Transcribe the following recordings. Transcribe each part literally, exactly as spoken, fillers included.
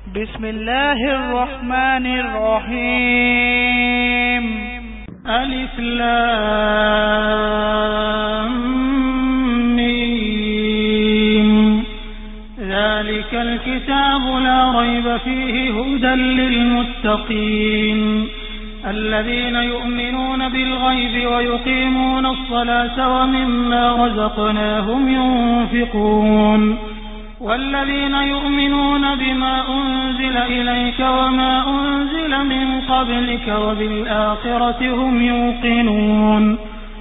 بسم الله الرحمن الرحيم. ألف لام ميم. ذلك الكتاب لا ريب فيه هدى للمتقين الذين يؤمنون بالغيب ويقيمون الصلاة ومما رزقناهم ينفقون والذين يؤمنون بما أنزل إليك وما أنزل من قبلك وبالآخرة هم يوقنون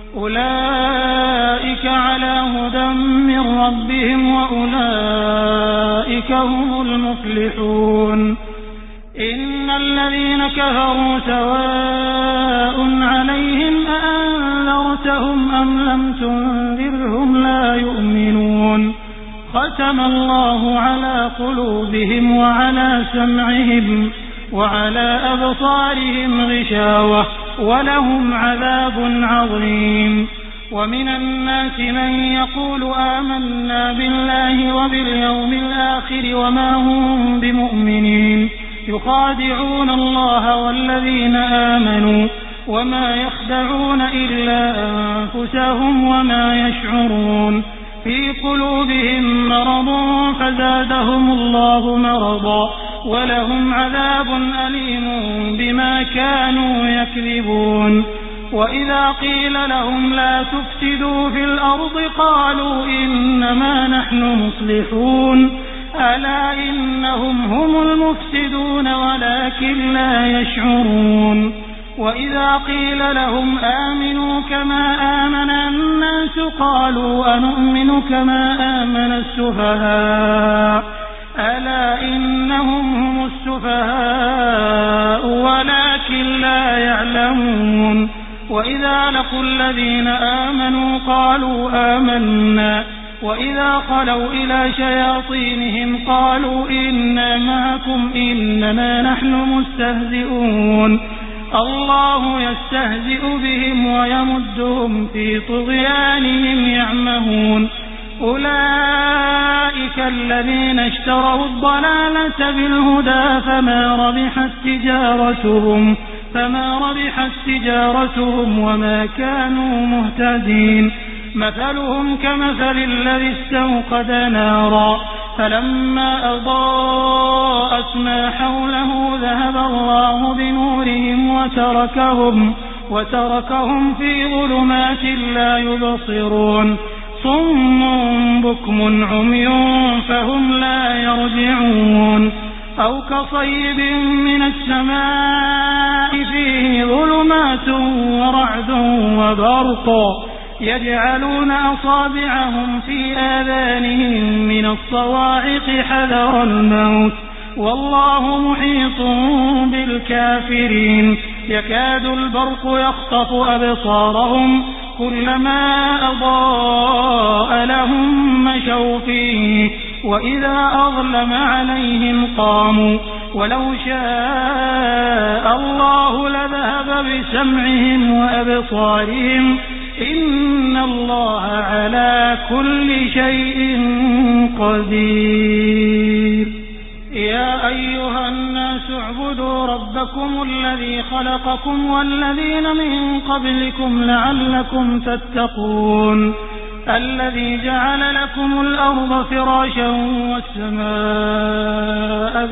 أولئك على هدى من ربهم وأولئك هم المفلحون. إن الذين كفروا سواء عليهم أأنذرتهم أم لم تنذرهم لا يؤمنون. ختم الله على قلوبهم وعلى سمعهم وعلى أبصارهم غشاوة ولهم عذاب عظيم. ومن الناس من يقول آمنا بالله وباليوم الآخر وما هم بمؤمنين يخادعون الله والذين آمنوا وما يخدعون إلا أنفسهم وما يشعرون. في قلوبهم مرض فزادهم الله مرضا ولهم عذاب أليم بما كانوا يكذبون. وإذا قيل لهم لا تفسدوا في الأرض قالوا إنما نحن مصلحون ألا إنهم هم المفسدون ولكن لا يشعرون. وإذا قيل لهم آمنوا كما آمن الناس قالوا أنؤمن كما آمن السفهاء ألا إنهم هم السفهاء ولكن لا يعلمون. وإذا لقوا الذين آمنوا قالوا آمنا وإذا خلوا إلى شياطينهم قالوا إنا معكم إنما نحن مستهزئون. الله يستهزئ بهم ويمدهم في طغيانهم يعمهون. أولئك الذين اشتروا الضلالة بالهدى فما ربحت تجارتهم فما ربحت تجارتهم وما كانوا مهتدين. مثلهم كمثل الذي استوقد نارا فلما أضاءت ما حوله ذهب الله بنورهم وتركهم, وتركهم في ظلمات لا يبصرون. صم بكم عمي فهم لا يرجعون. أو كصيب من السماء فيه ظلمات ورعد وبرق يجعلون أصابعهم في آذانهم من الصواعق حذر الموت والله محيط بالكافرين. يكاد البرق يخطف أبصارهم كلما أضاء لهم مشوا فيه وإذا أظلم عليهم قاموا ولو شاء الله لذهب بسمعهم وأبصارهم إن الله على كل شيء قدير. يا أيها الناس اعبدوا ربكم الذي خلقكم والذين من قبلكم لعلكم تتقون الذي جعل لكم الأرض فراشا والسماء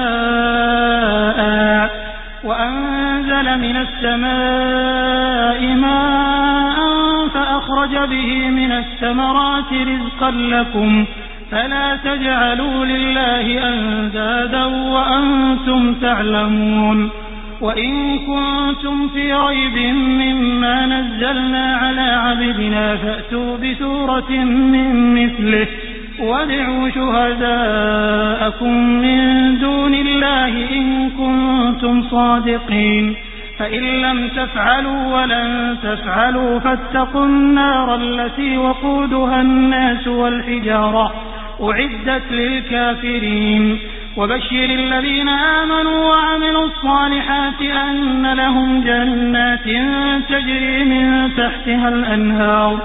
بناء وأنزل من السماء ماء فأخرج به من الثمرات رزقا لكم فلا تجعلوا لله أندادا وأنتم تعلمون. وإن كنتم في ريب مما نزلنا على عبدنا فأتوا بسورة من مثله وادعوا شهداءكم من دون الله إن كنتم صادقين. فإن لم تفعلوا ولن تفعلوا فاتقوا النار التي وقودها الناس والحجارة أعدت للكافرين. وبشر الذين آمنوا وعملوا الصالحات أن لهم جنات تجري من تحتها الأنهار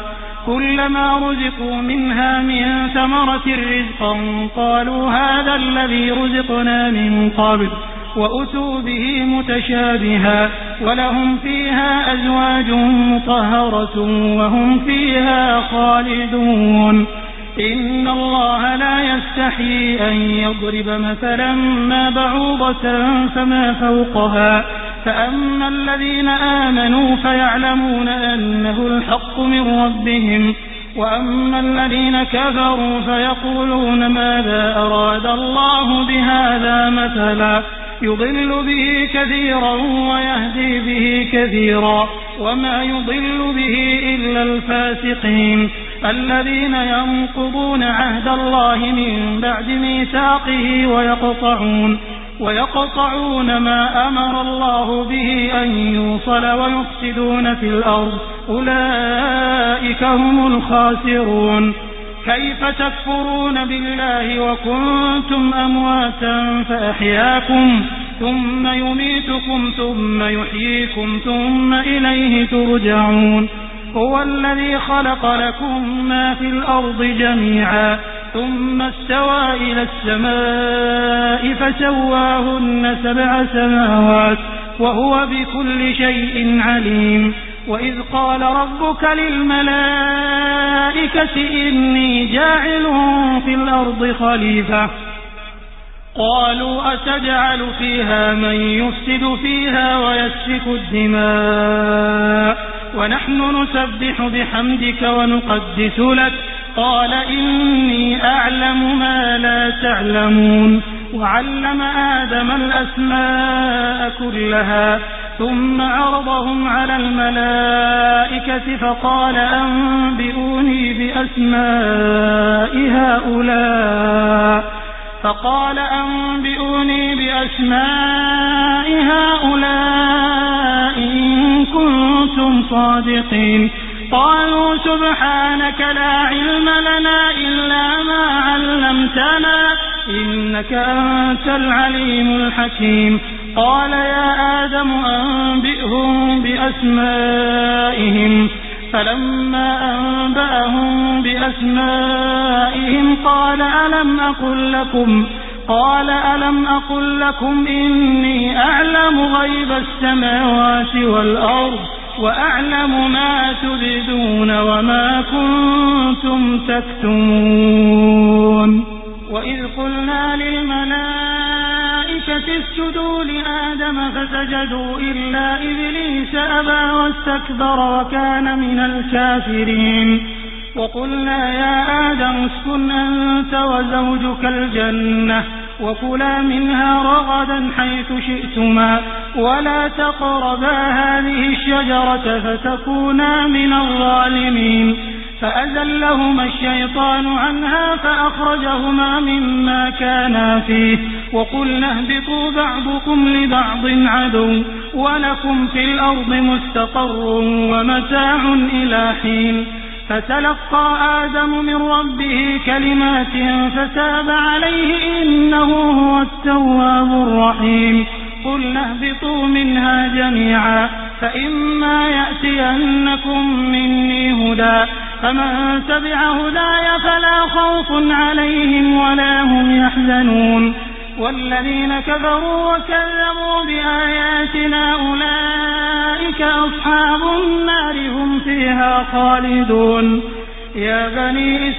كلما رزقوا منها من ثمرة رزقا قالوا هذا الذي رزقنا من قبل وأتوا به متشابها ولهم فيها أزواج مطهرة وهم فيها خالدون إن الله لا يستحيي أن يضرب مثلا ما بعوضة فما فوقها فأما الذين آمنوا فيعلمون أنه الحق من ربهم وأما الذين كفروا فيقولون ماذا أراد الله بهذا مثلا يضل به كثيرا ويهدي به كثيرا وما يضل به إلا الفاسقين الذين ينقضون عهد الله من بعد ميثاقه ويقطعون ويقطعون ما أمر الله به أن يوصل ويفسدون في الأرض أولئك هم الخاسرون كيف تكفرون بالله وكنتم أمواتا فأحياكم ثم يميتكم ثم يحييكم ثم إليه ترجعون هو الذي خلق لكم ما في الأرض جميعا ثم استوى إلى السماء فسواهن سبع سماوات وهو بكل شيء عليم وإذ قال ربك للملائكة إني جاعل في الأرض خليفة قالوا أتجعل فيها من يفسد فيها ويسفك الدماء ونحن نسبح بحمدك ونقدس لك قال إني أعلم ما لا تعلمون وعلم آدم الأسماء كلها ثم عرضهم على الملائكة فقال أنبئوني بأسماء هؤلاء فقال أنبئوني بأسماء هؤلاء إن كنتم صادقين قالوا سبحانك لا علم لنا إلا ما علمتنا إنك أنت العليم الحكيم قال يا آدم أنبئهم بأسمائهم فلما أنبأهم بأسمائهم قال ألم أقل لكم قال ألم أقل لكم إني أعلم غيب السماوات والأرض وأعلم ما تبدون وما كنتم تكتمون وإذ قلنا للملائكة اسجدوا لآدم فسجدوا إلا إبليس أبى واستكبر وكان من الكافرين وقلنا يا آدم اسكن أنت وزوجك الجنة وكلا منها رغدا حيث شئتما ولا تقربا هذه الشجرة فتكونا من الظالمين فأزلهما الشيطان عنها فأخرجهما مما كانا فيه وقلنا اهبطوا بعضكم لبعض عدو ولكم في الأرض مستقر ومتاع إلى حين فتلقى آدم من ربه كلمات فتاب عليه إنه هو التواب الرحيم قلنا اهبطوا منها جميعا فإما يأتينكم مني هدى فمن تبع هداي فلا خوف عليهم ولا هم يحزنون والذين كفروا وكذبوا بآياتنا أولئك أصحاب النار هم فيها خالدون يا بني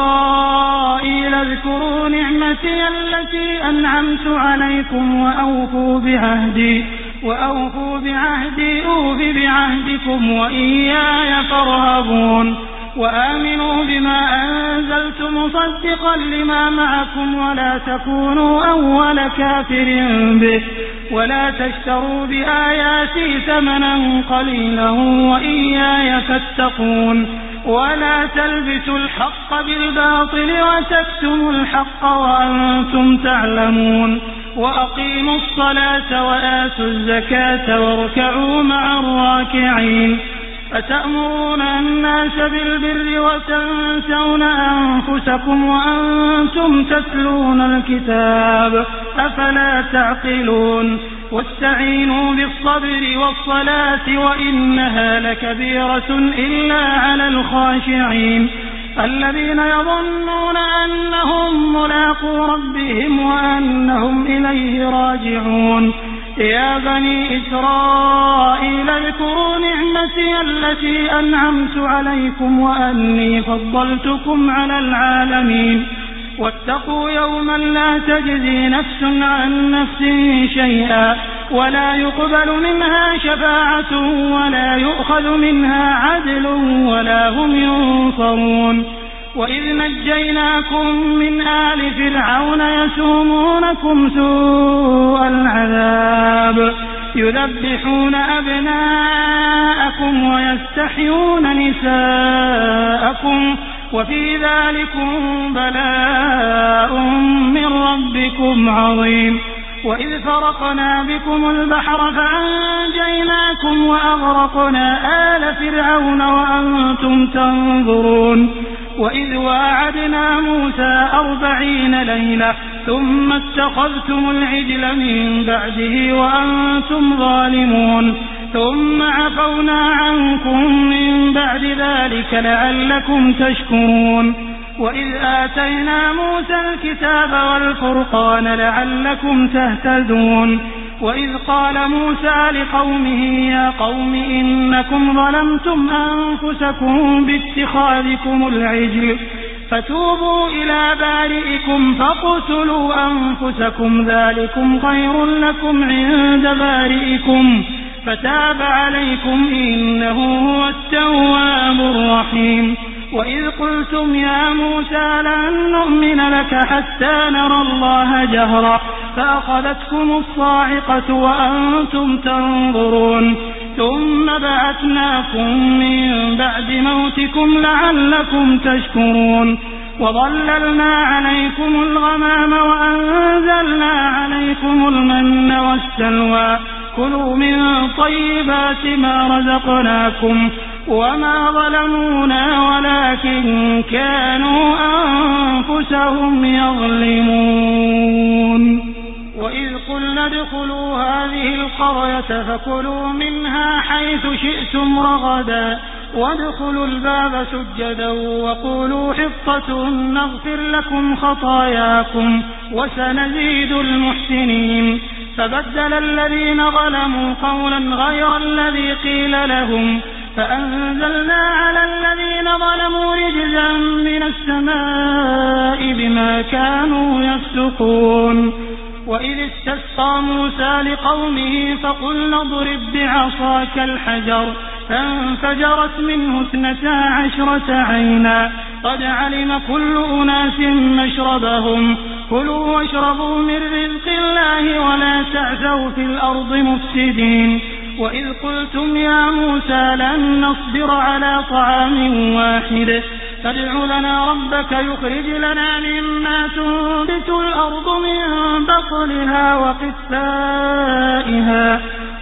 إسرائيل اذكروا نعمتي التي أنعمت عليكم وأوفوا بعهدي وأوفوا بعهدي أوف بعهدكم وإياي فارهبون وآمنوا بما أنزلت مصدقا لما معكم ولا تكونوا أول كافر به ولا تشتروا بآياتي ثمنا قليلا وإياي فاتقون ولا تلبسوا الحق بالباطل وتكتموا الحق وأنتم تعلمون وأقيموا الصلاة وآتوا الزكاة واركعوا مع الراكعين أتأمرون الناس بالبر وتنسون أنفسكم وأنتم تتلون الكتاب أفلا تعقلون واستعينوا بالصبر والصلاة وإنها لكبيرة إلا على الخاشعين الذين يظنون أنهم ملاقو ربهم وأنهم إليه راجعون يا بني إسرائيل اذكروا نعمتي التي أنعمت عليكم وأني فضلتكم على العالمين واتقوا يوما لا تجزي نفس عن نفس شيئا ولا يقبل منها شفاعة ولا يؤخذ منها عدل ولا هم ينصرون وإذ نجيناكم من آل فرعون يسومونكم سوء العذاب يذبحون أبناءكم ويستحيون نساءكم وفي ذلكم بلاء من ربكم عظيم وإذ فرقنا بكم البحر فأنجيناكم وأغرقنا آل فرعون وأنتم تنظرون وإذ واعدنا موسى أربعين ليلة ثم اتخذتم العجل من بعده وأنتم ظالمون ثم عفونا عنكم من بعد ذلك لعلكم تشكرون وإذ آتينا موسى الكتاب والفرقان لعلكم تهتدون وإذ قال موسى لقومه يا قوم إنكم ظلمتم أنفسكم باتخاذكم العجل فتوبوا إلى بارئكم فاقتلوا أنفسكم ذلكم خير لكم عند بارئكم فتاب عليكم إنه هو التواب الرحيم وإذ قلتم يا موسى لن نؤمن لك حتى نرى الله جهرا فأخذتكم الصاعقة وأنتم تنظرون ثم بعثناكم من بعد موتكم لعلكم تشكرون وظللنا عليكم الغمام وأنزلنا عليكم المن والسلوى كلوا من طيبات ما رزقناكم وما ظلمونا ولكن كانوا أنفسهم يظلمون وإذ قلنا ادخلوا هذه القرية فكلوا منها حيث شئتم رغدا وادخلوا الباب سجدا وقولوا حطة نغفر لكم خطاياكم وسنزيد المحسنين فبدل الذين ظلموا قولا غير الذي قيل لهم فأنزلنا على الذين ظلموا رجزا من السماء بما كانوا يفسقون وإذ استسقى موسى لقومه فقلنا اضرب بعصاك الحجر فانفجرت منه اثنتا عشرة عينا قد علم كل أناس مشربهم كلوا واشربوا من رزق الله ولا تعثوا في الأرض مفسدين وإذ قلتم يا موسى لن نصبر على طعام واحد فادع لنا ربك يخرج لنا مما تنبت الأرض من بقلها وقثائها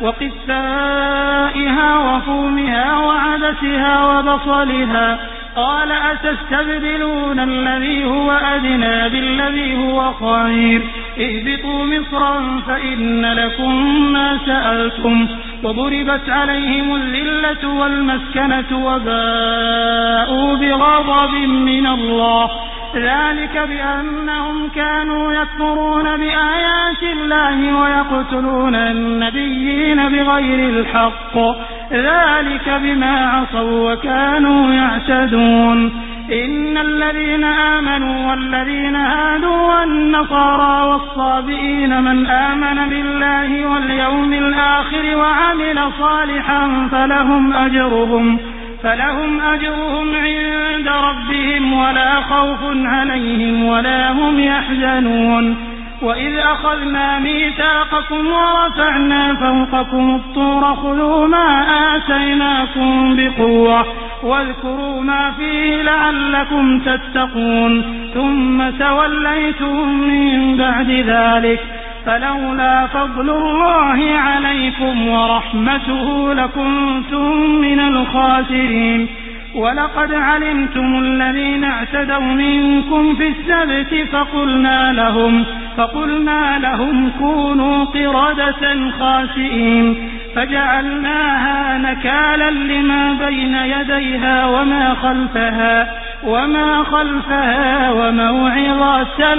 وقثائها وفومها وعدسها وبصلها قال أتستبدلون الذي هو أدنى بالذي هو خير اهبطوا مصرا فإن لكم ما سألتم وضربت عليهم الذلة والمسكنة وباءوا بغضب من الله ذلك بأنهم كانوا يكفرون بآيات الله ويقتلون النبيين بغير الحق ذلك بما عصوا وكانوا يعتدون إن الذين آمنوا والذين هادوا والنصارى والصابئين من آمن بالله واليوم الآخر وعمل صالحا فلهم أجرهم فلهم أجرهم عند ربهم ولا خوف عليهم ولا هم يحزنون وإذ أخذنا ميثاقكم ورفعنا فوقكم الطور خذوا ما آتيناكم بقوة واذكروا ما فيه لعلكم تتقون ثم توليتم من بعد ذلك فلولا فضل الله عليكم ورحمته لكنتم من الخاسرين ولقد علمتم الذين اعتدوا منكم في السبت فقلنا لهم, فقلنا لهم كونوا قردة خاسئين فجعلناها نكالا لما بين يديها وما خلفها وما خلفها وموعظة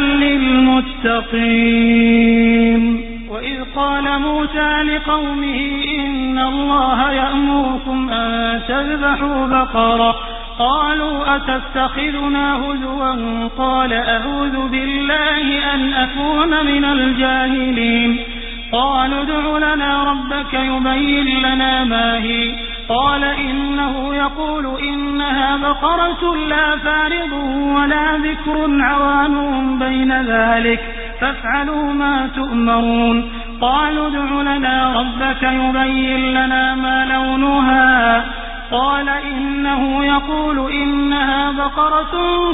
للمتقين. وإذ قال موسى لقومه إن الله يأمركم أن تذبحوا بقرة قالوا أتتخذنا هزوا قال أعوذ بالله أن أكون من الجاهلين. قالوا ادع لنا ربك يبين لنا ما هي قال إنه يقول إنها بقرة لا فارض ولا بكر عوان بين ذلك فافعلوا ما تؤمرون. قالوا ادع لنا ربك يبين لنا ما لونها قال إنه يقول إنها بقرة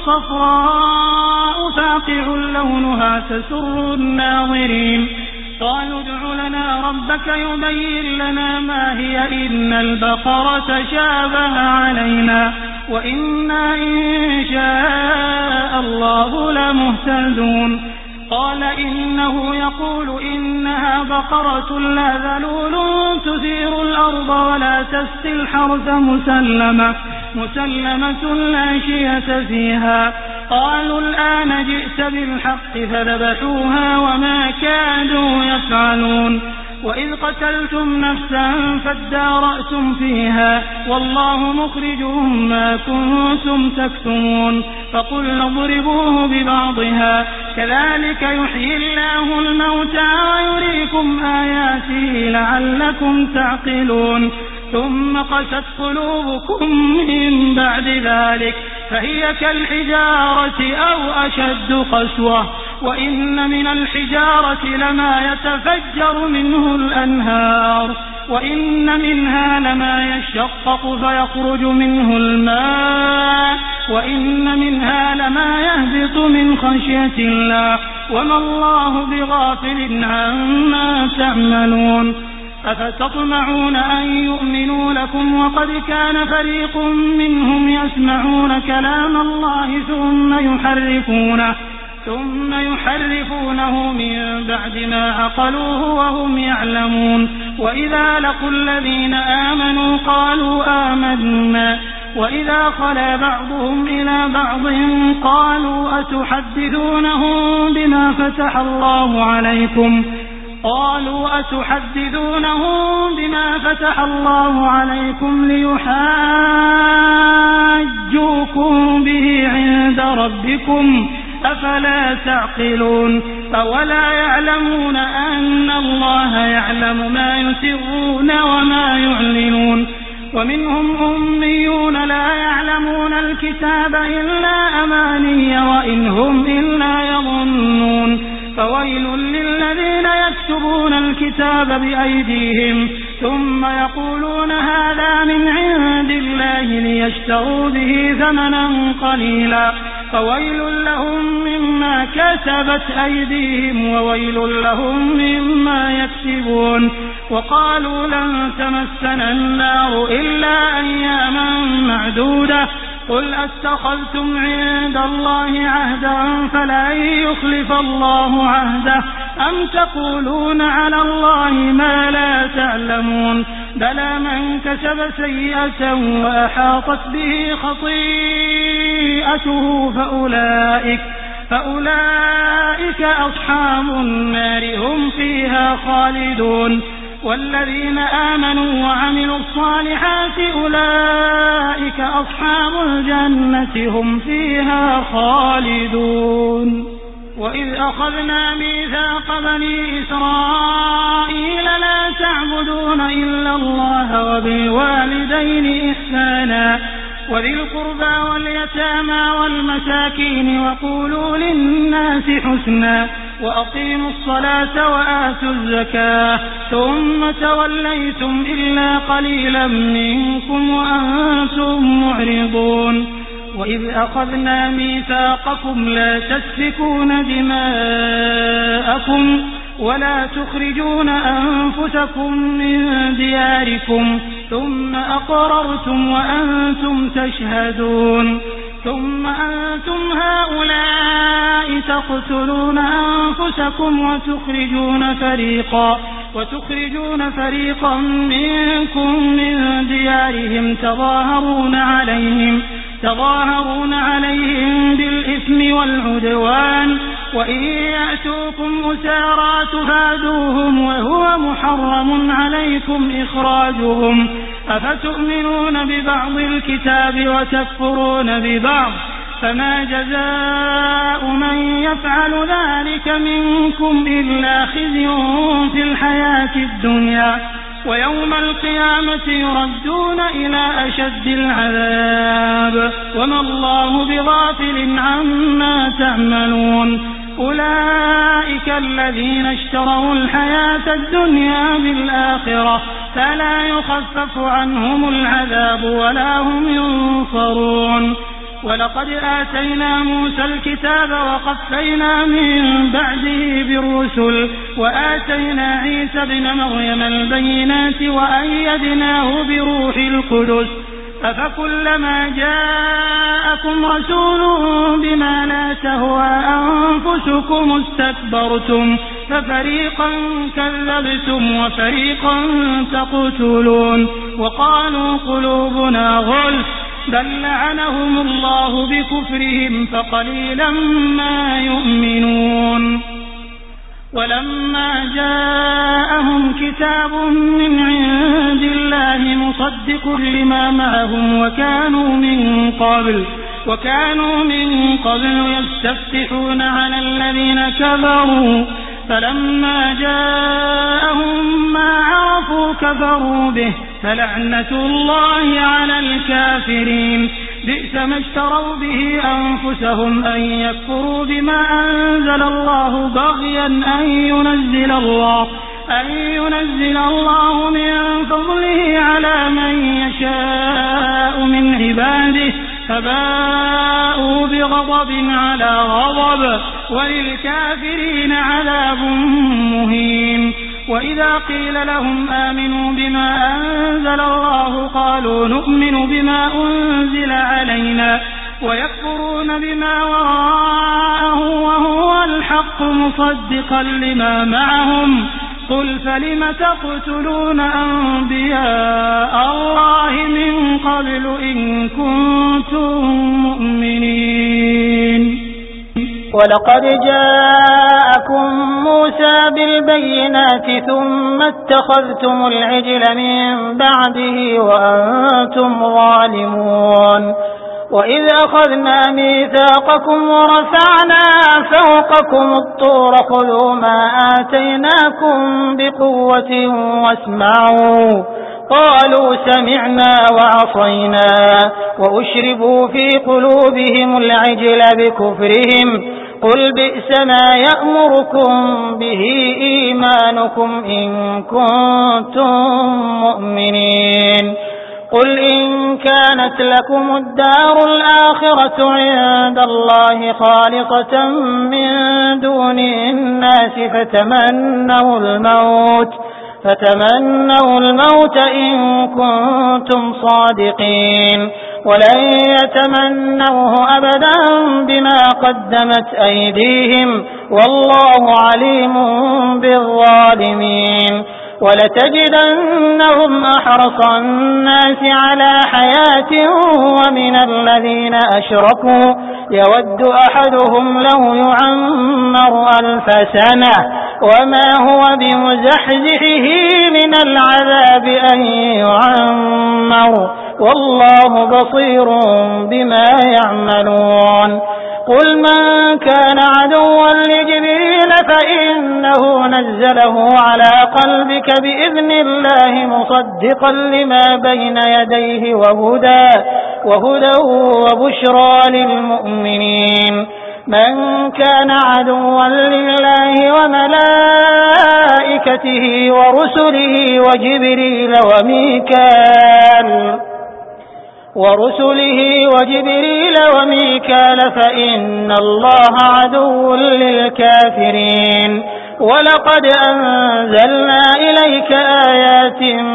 صفراء فاقع لونها تسر الناظرين. قالوا ادع لنا ربك يبين لنا ما هي إن البقرة شابه علينا وإنا إن شاء الله لمهتدون. قال إنه يقول إنها بقرة لا ذلول تثير الأرض ولا تسقي الحرث مسلمة مسلمة لا شية فيها. قالوا الآن جئت بالحق فذبحوها وما كادوا يفعلون. وإذ قتلتم نفسا فادارأتم فيها والله مخرج ما كنتم تكتمون. فقلنا اضربوه ببعضها كذلك يحيي الله الموتى ويريكم آياته لعلكم تعقلون. ثم قست قلوبكم من بعد ذلك فهي كالحجارة أو أشد قسوة وإن من الحجارة لما يتفجر منه الأنهار وإن منها لما يشقق فيخرج منه الماء وإن منها لما يهبط من خشية الله وما الله بغافل عما تعملون. أفتطمعون أن يؤمنوا لكم وقد كان فريق منهم يسمعون كلام الله ثم يحرفونه ثم يحرفونه من بعد ما عقلوه وهم يعلمون. وإذا لقوا الذين آمنوا قالوا آمنا وإذا خلا بعضهم إلى بعض قالوا أتحدثونهم بما فتح الله عليكم قالوا أتحدثونهم بما فتح الله عليكم ليحاجوكم به عند ربكم أفلا تعقلون. أولا يعلمون أن الله يعلم ما يسرون وما يعلنون. ومنهم أميون لا يعلمون الكتاب إلا أماني وإن هم إلا يظنون. فويل للذين يكتبون الكتاب بأيديهم ثم يقولون هذا من عند الله ليشتروا به ثمنا قليلا فويل لهم مما كسبت أيديهم وويل لهم مما يكسبون. وقالوا لن تمسنا النار إلا أياما معدودة قل أتخذتم عند الله عهدا فلن يخلف الله عهده أم تقولون على الله ما لا تعلمون. بلى من كسب سيئة وأحاطت به خطيئته فأولئك, فأولئك أصحاب النار هم فيها خالدون. والذين آمنوا وعملوا الصالحات أولئك أصحاب الجنة هم فيها خالدون. وإذ أخذنا ميثاق بني إسرائيل لا تعبدون إلا الله وبالوالدين إحسانا وذي القربى واليتامى والمساكين وقولوا للناس حسنا وأقيموا الصلاة وآتوا الزكاة ثم توليتم إلا قليلا منكم وأنتم معرضون. وإذ أخذنا ميثاقكم لا تسفكون دماءكم ولا تخرجون أنفسكم من دياركم ثم أقررتم وأنتم تشهدون ثم أنتم هؤلاء تقتلون أنفسكم وتخرجون فريقا وتخرجون فريقا منكم من ديارهم تظاهرون عليهم تظاهرون عليهم بالإثم والعدوان وإن يأتوكم أسارى تفادوهم وهو محرم عليكم إخراجهم أفتؤمنون ببعض الكتاب وتكفرون ببعض فما جزاء من يفعل ذلك منكم إلا خزي في الحياة الدنيا ويوم القيامة يردون إلى أشد العذاب وما الله بغافل عما تعملون أولئك الذين اشتروا الحياة الدنيا بالآخرة فلا يخفف عنهم العذاب ولا هم ينصرون ولقد آتينا موسى الكتاب وقفينا من بعده بالرسل وآتينا عيسى ابن مريم البينات وأيدناه بروح القدس أفكلما جاءكم رسول بما لا تهوى أنفسكم استكبرتم ففريقا كذبتم وفريقا تقتلون وقالوا قلوبنا غلف بل لعنهم الله بكفرهم فقليلا ما يؤمنون ولما جاءهم كتاب من عند الله مصدق لما معهم وكانوا من قبل وكانوا من قبل يستفتحون على الذين كفروا فلما جاءهم ما عرفوا كفروا به فلعنة الله على الكافرين بئس ما اشتروا به أنفسهم أن يكفروا بما أنزل الله بغيا أن ينزل الله أن ينزل الله من فضله على من يشاء من عباده فباءوا بغضب على غضب وللكافرين عذاب مهين وإذا قيل لهم آمنوا بما أنزل الله قالوا نؤمن بما أنزل علينا ويكفرون بما وراءه وهو الحق مصدقا لما معهم قل فلم تقتلون أنبياء الله من قبل إن كنتم مؤمنين ولقد جاءكم موسى بالبينات ثم اتخذتم العجل من بعده وأنتم ظالمون وإذ أخذنا ميثاقكم ورفعنا فوقكم الطور خذوا ما آتيناكم بقوة واسمعوا قالوا سمعنا وعصينا وأشربوا في قلوبهم العجل بكفرهم قل بئس ما يأمركم به إيمانكم إن كنتم مؤمنين قل إن كانت لكم الدار الآخرة عند الله خالصة من دون الناس فتمنوا الموت فتمنوا الموت إن كنتم صادقين ولن يتمنوه أبدا بما قدمت أيديهم والله عليم بالظالمين ولتجدنهم أحرص الناس على حياة ومن الذين أشركوا يود أحدهم لو يعمر ألف سنة وما هو بمزحزحه من العذاب أن يعمر والله بصير بما يعملون قل من كان عدوا لجبريل فإنه نزله على قلبك بإذن الله مصدقا لما بين يديه وهدى وهدى وبشرى للمؤمنين من كان عدوا لله وملائكته ورسله وجبريل وميكال ورسله وجبريل وميكال فإن الله عدو للكافرين ولقد أنزلنا إليك آيات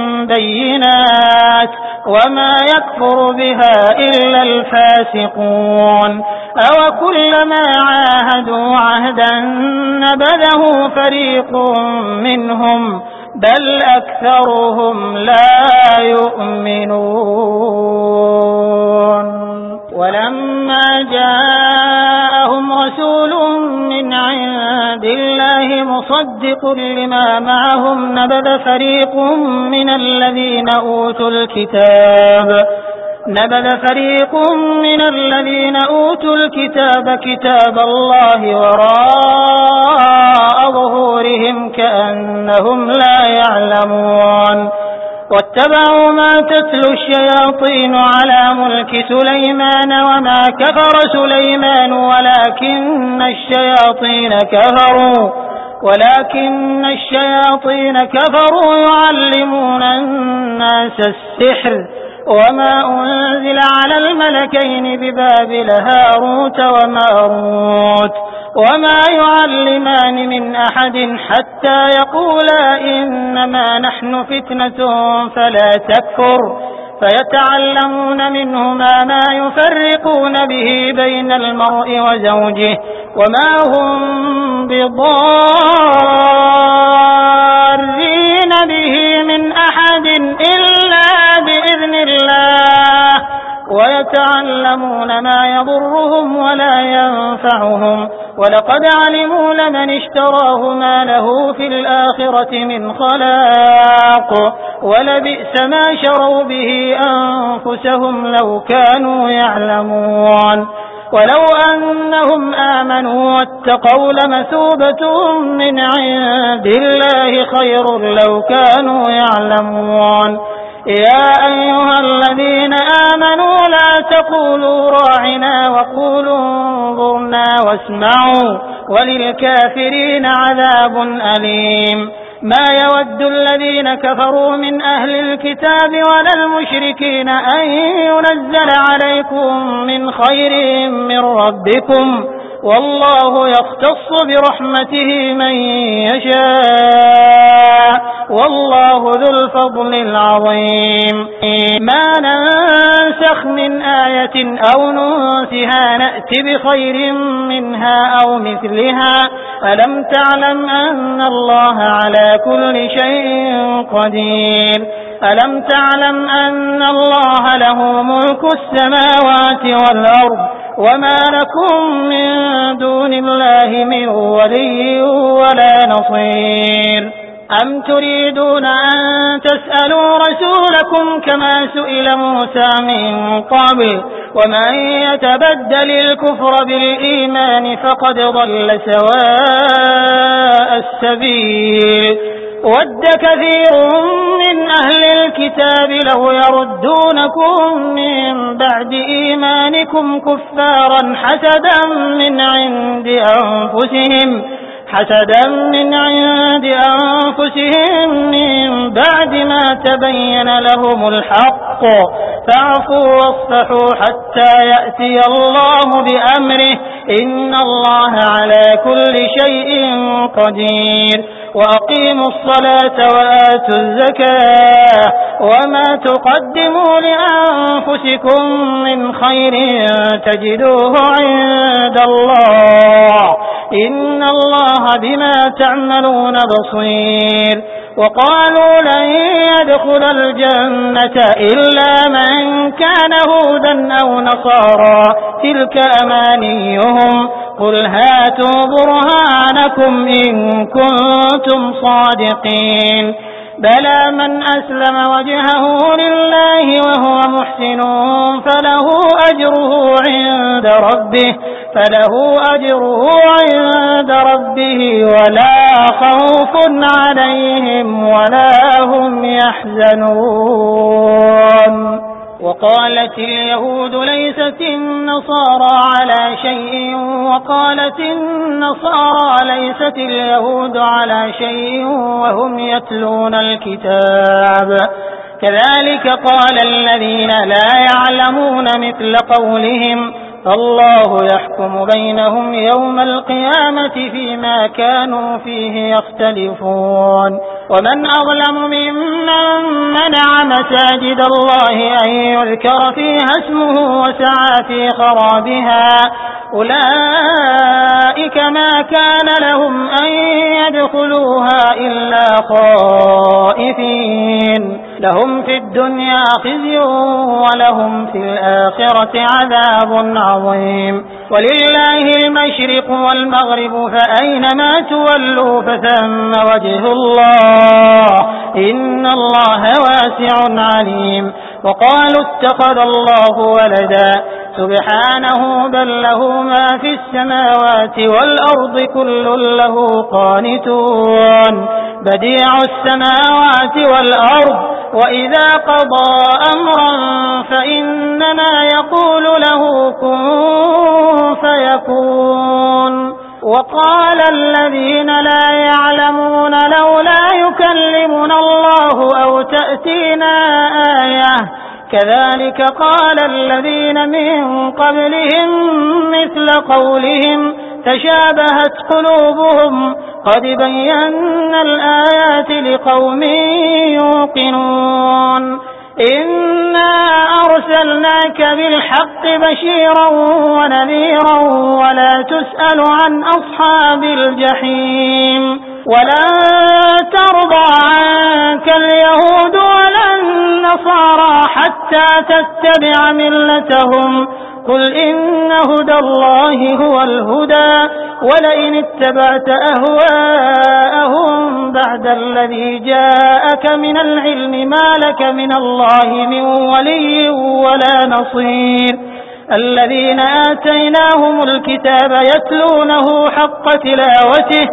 بينات وما يكفر بها إلا الفاسقون أو كلما عاهدوا عهدا نبذه فريق منهم بل أكثرهم لا يؤمنون. ولما جاءهم رسول من عند الله مصدق لما معهم نبذ فريق من الذين أوتوا الكتاب نبذ فريق من الذين أوتوا الكتاب كتاب الله وراء ظهورهم كأنهم لا يعلمون. واتبعوا ما تتلو الشياطين على ملك سليمان وما كفر سليمان ولكن الشياطين كفروا ولكن الشياطين كفروا يعلمون الناس السحر وما أنزل على الملكين ببابل هاروت وماروت وما يعلمان من أحد حتى يقولا إنما نحن فتنة فلا تكفر فيتعلمون منهما ما يفرقون به بين المرء وزوجه وما هم بضارين به من أحد إلا بإذن الله ويتعلمون ما يضرهم ولا ينفعهم ولقد علموا لمن اشتراه ما له في الآخرة من خلاق ولبئس ما شروا به أنفسهم لو كانوا يعلمون. ولو أنهم آمنوا واتقوا لمثوبة من عند الله خير لو كانوا يعلمون. يا أيها الذين آمنوا لا تقولوا راعنا وقولوا انظرنا واسمعوا وللكافرين عذاب أليم. ما يود الذين كفروا من أهل الكتاب ولا المشركين أن ينزل عليكم من خير من ربكم والله يختص برحمته من يشاء والله ذو الفضل العظيم. ما ننسخ من آية أو ننسها نأتي بخير منها أو مثلها ألم تعلم أن الله على كل شيء قدير. ألم تعلم أن الله له ملك السماوات والأرض وما لكم من دون الله من ولي ولا نصير. أم تريدون أن تسألوا رسولكم كما سئل موسى من قبل ومن يتبدل الكفر بالإيمان فقد ضل سواء السبيل. ود كثير من أهل الكتاب لو يردونكم من بعد إيمانكم كفارا حسدا من عند أنفسهم حسدا من عند أنفسهم من بعد ما تبين لهم الحق فاعفوا واصفحوا حتى يأتي الله بأمره إن الله على كل شيء قدير. وأقيموا الصلاة وآتوا الزكاة وما تقدموا لأنفسكم من خير تجدوه عند الله إن الله بما تعملون بصير. وقالوا لن يدخل الجنة إلا من كان هودا أو نصارى تلك أمانيهم قل هاتوا برهانكم إن كنتم صادقين. بلى من أسلم وجهه لله وهو محسن فله أجره عند ربه فله أجره عند ربه ولا خوف عليهم ولا هم يحزنون. وقالت اليهود ليست النصارى على شيء وقالت النصارى ليست اليهود على شيء وهم يتلون الكتاب كذلك قال الذين لا يعلمون مثل قولهم الله يحكم بينهم يوم القيامة فيما كانوا فيه يختلفون ومن أظلم ممن منع مساجد الله أن يذكر فيها اسمه وسعى في خرابها أولئك ما كان لهم أن يدخلوها إلا خائفين لهم في الدنيا خزي ولهم في الآخرة عذاب عظيم ولله المشرق والمغرب فأينما تولوا فثم وجه الله إن الله واسع عليم وقالوا اتخذ الله ولدا سبحانه بل له ما في السماوات والأرض كل له قانتون بديع السماوات والأرض وإذا قضى أمرا فإنما يقول له كن فيكون وقال الذين لا يعلمون لولا يكلمنا الله أو تأتينا آية كذلك قال الذين من قبلهم مثل قولهم تشابهت قلوبهم قد بينا الآيات لقوم يوقنون إنا أرسلناك بالحق بشيرا ونذيرا ولا تسأل عن أصحاب الجحيم ولا ترضى عنك اليهود ولا النصارى حتى تتبع ملتهم قل إن هدى الله هو الهدى ولئن اتبعت أهواءهم بعد الذي جاءك من العلم ما لك من الله من ولي ولا نصير الذين آتيناهم الكتاب يتلونه حق تلاوته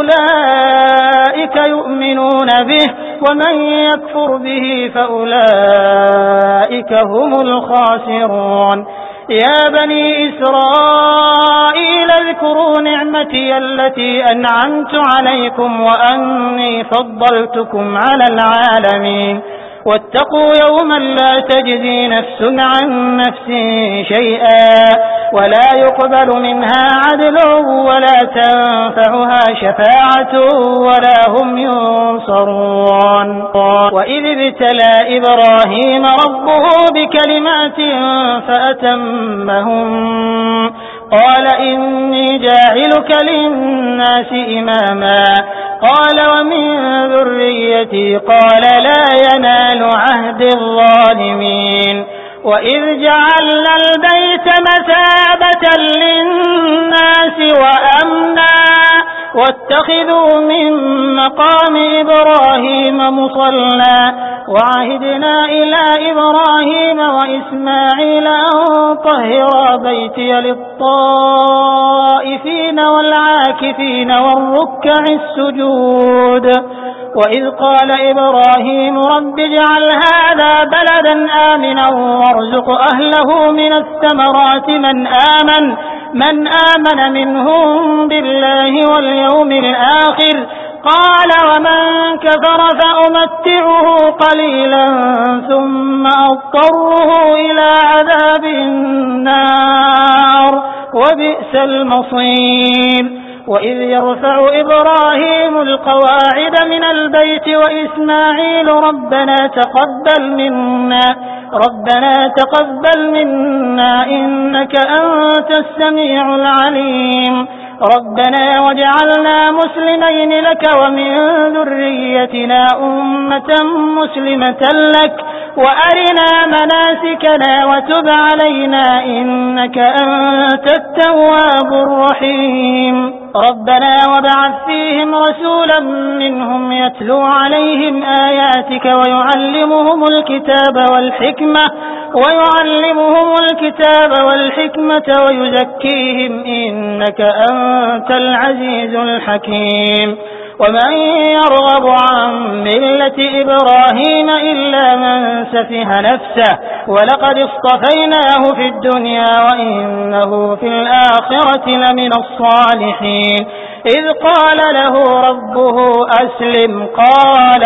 أولئك يؤمنون به ومن يكفر به فأولئك هم الخاسرون يا بني إسرائيل اذكروا نعمتي التي أنعمت عليكم وأني فضلتكم على العالمين واتقوا يوما لا تجزي نفس عن نفس شيئا ولا يقبل منها عدل ولا تنفعها شفاعة ولا هم ينصرون وإذ ابتلى إبراهيم ربه بكلمات فأتمهم قال إني جاعلك للناس إماما قال ومن ذريتي قال لا ينال عهد الظالمين وإذ جعلنا البيت مثابة للناس وأمنا واتخذوا من مقام إبراهيم مصلى وعهدنا إلى إبراهيم وإسماعيل أن طهرا بيتي للطائفين والعاكفين والركع السجود وإذ قال إبراهيم رب اجعل هذا بلدا آمنا وارزق أهله من الثمرات من آمن من آمن منهم بالله واليوم الآخر قال ومن كفر فأمتعه قليلا ثم أضطره إلى عذاب النار وبئس المصير وإذ يرفع إبراهيم القواعد من البيت وإسماعيل ربنا تقبل منا ربنا تقبل منا إنك أنت السميع العليم ربنا واجعلنا مسلمين لك ومن ذريتنا أمة مسلمة لك وأرنا مناسكنا وتب علينا إنك أنت التواب الرحيم ربنا وابعث فيهم رسولا منهم يتلو عليهم آياتك ويعلمهم الكتاب والحكمة ويعلمهم الكتاب والحكمة ويزكيهم إنك أنت العزيز الحكيم ومن يرغب عن ملة إبراهيم إلا من سفه نفسه ولقد اصطفيناه في الدنيا وإنه في الآخرة لمن الصالحين إذ قال له ربه أسلم قال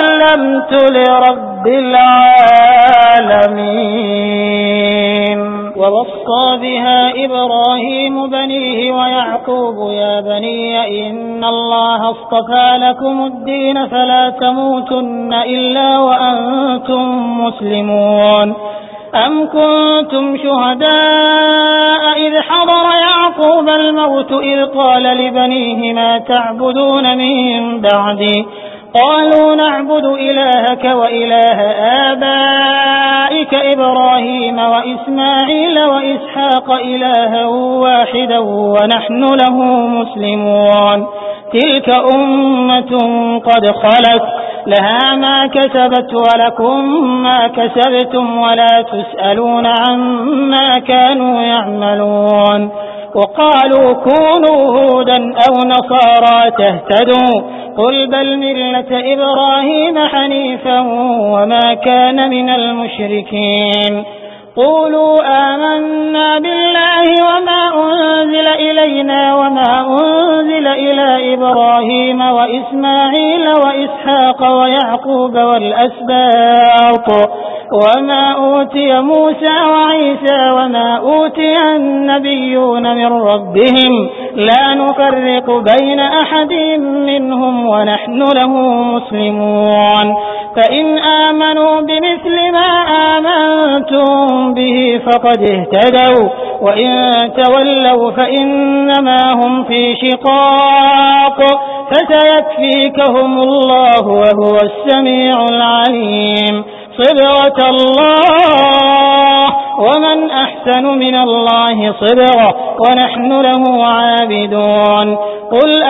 أسلمت لرب العالمين ووصى بها إبراهيم بنيه ويعقوب يا بني إن الله اصطفى لكم الدين فلا تموتن إلا وأنتم مسلمون أم كنتم شهداء إذ حضر يعقوب الموت إذ قال لبنيه ما تعبدون من بعدي قالوا نعبد إلهك وإله آبائك إبراهيم وإسماعيل وإسحاق إلها واحدا ونحن له مسلمون تلك أمة قد خلت لها ما كسبت ولكم ما كسبتم ولا تسألون عما كانوا يعملون وقالوا كونوا هودا أو نصارى تهتدوا قل بل ملة إبراهيم حنيفا وما كان من المشركين قولوا آمنا بالله وما أنزل إلينا وما أنزل إلى إبراهيم وإسماعيل وإسحاق ويعقوب والأسباط وما أوتي موسى وعيسى وما أوتي النبيون من ربهم لا نفرق بين أحد منهم ونحن له مسلمون فإن آمنوا بمثل ما آمنتم به فقد اهتدوا وإن تولوا فإنما هم في شقاق فسيكفيكهم الله وهو السميع العليم صبغة الله ومن أحسن من الله صبغة ونحن له عابدون قل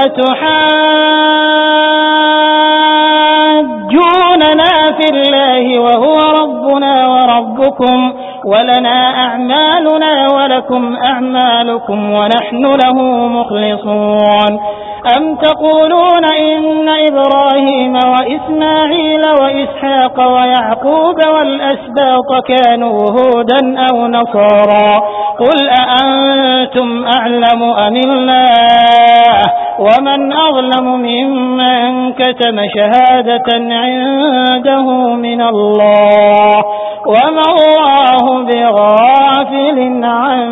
أتحاجوننا في الله وهو ربنا وربكم ولنا أعمالنا ولكم أعمالكم ونحن له مخلصون أم تقولون إن إبراهيم وإسماعيل وإسحاق ويعقوب والأسباط كانوا هودا أو نصارى قل أأنتم أعلم أم الله ومن أظلم ممن كتم شهادة عنده من الله وما الله بغافل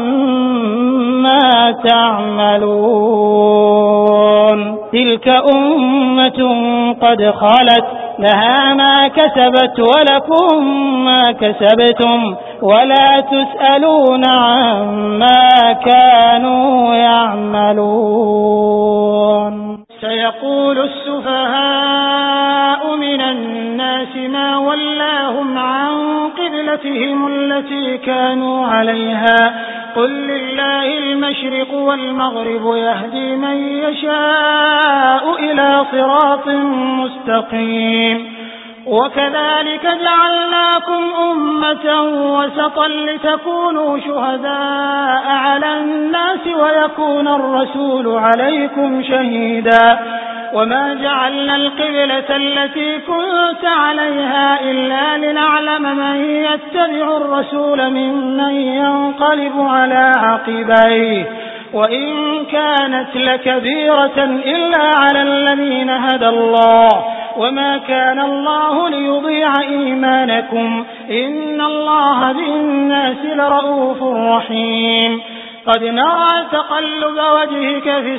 عما تعملون تلك أمة قد خلت لها ما كسبت ولكم ما كسبتم ولا تسألون عما كانوا يعملون سيقول السفهاء من الناس ما ولاهم عن قبلتهم التي كانوا عليها قل لله المشرق والمغرب يهدي من يشاء إلى صراط مستقيم وكذلك جعلناكم أمة وسطا لتكونوا شهداء على الناس ويكون الرسول عليكم شهيدا وما جعلنا القبلة التي كنت عليها إلا لنعلم من يتبع الرسول ممن ينقلب على عقبيه وإن كانت لكبيرة إلا على الذين هدى الله وما كان الله ليضيع إيمانكم إن الله بالناس لرؤوف رحيم قد نرى تقلب وجهك في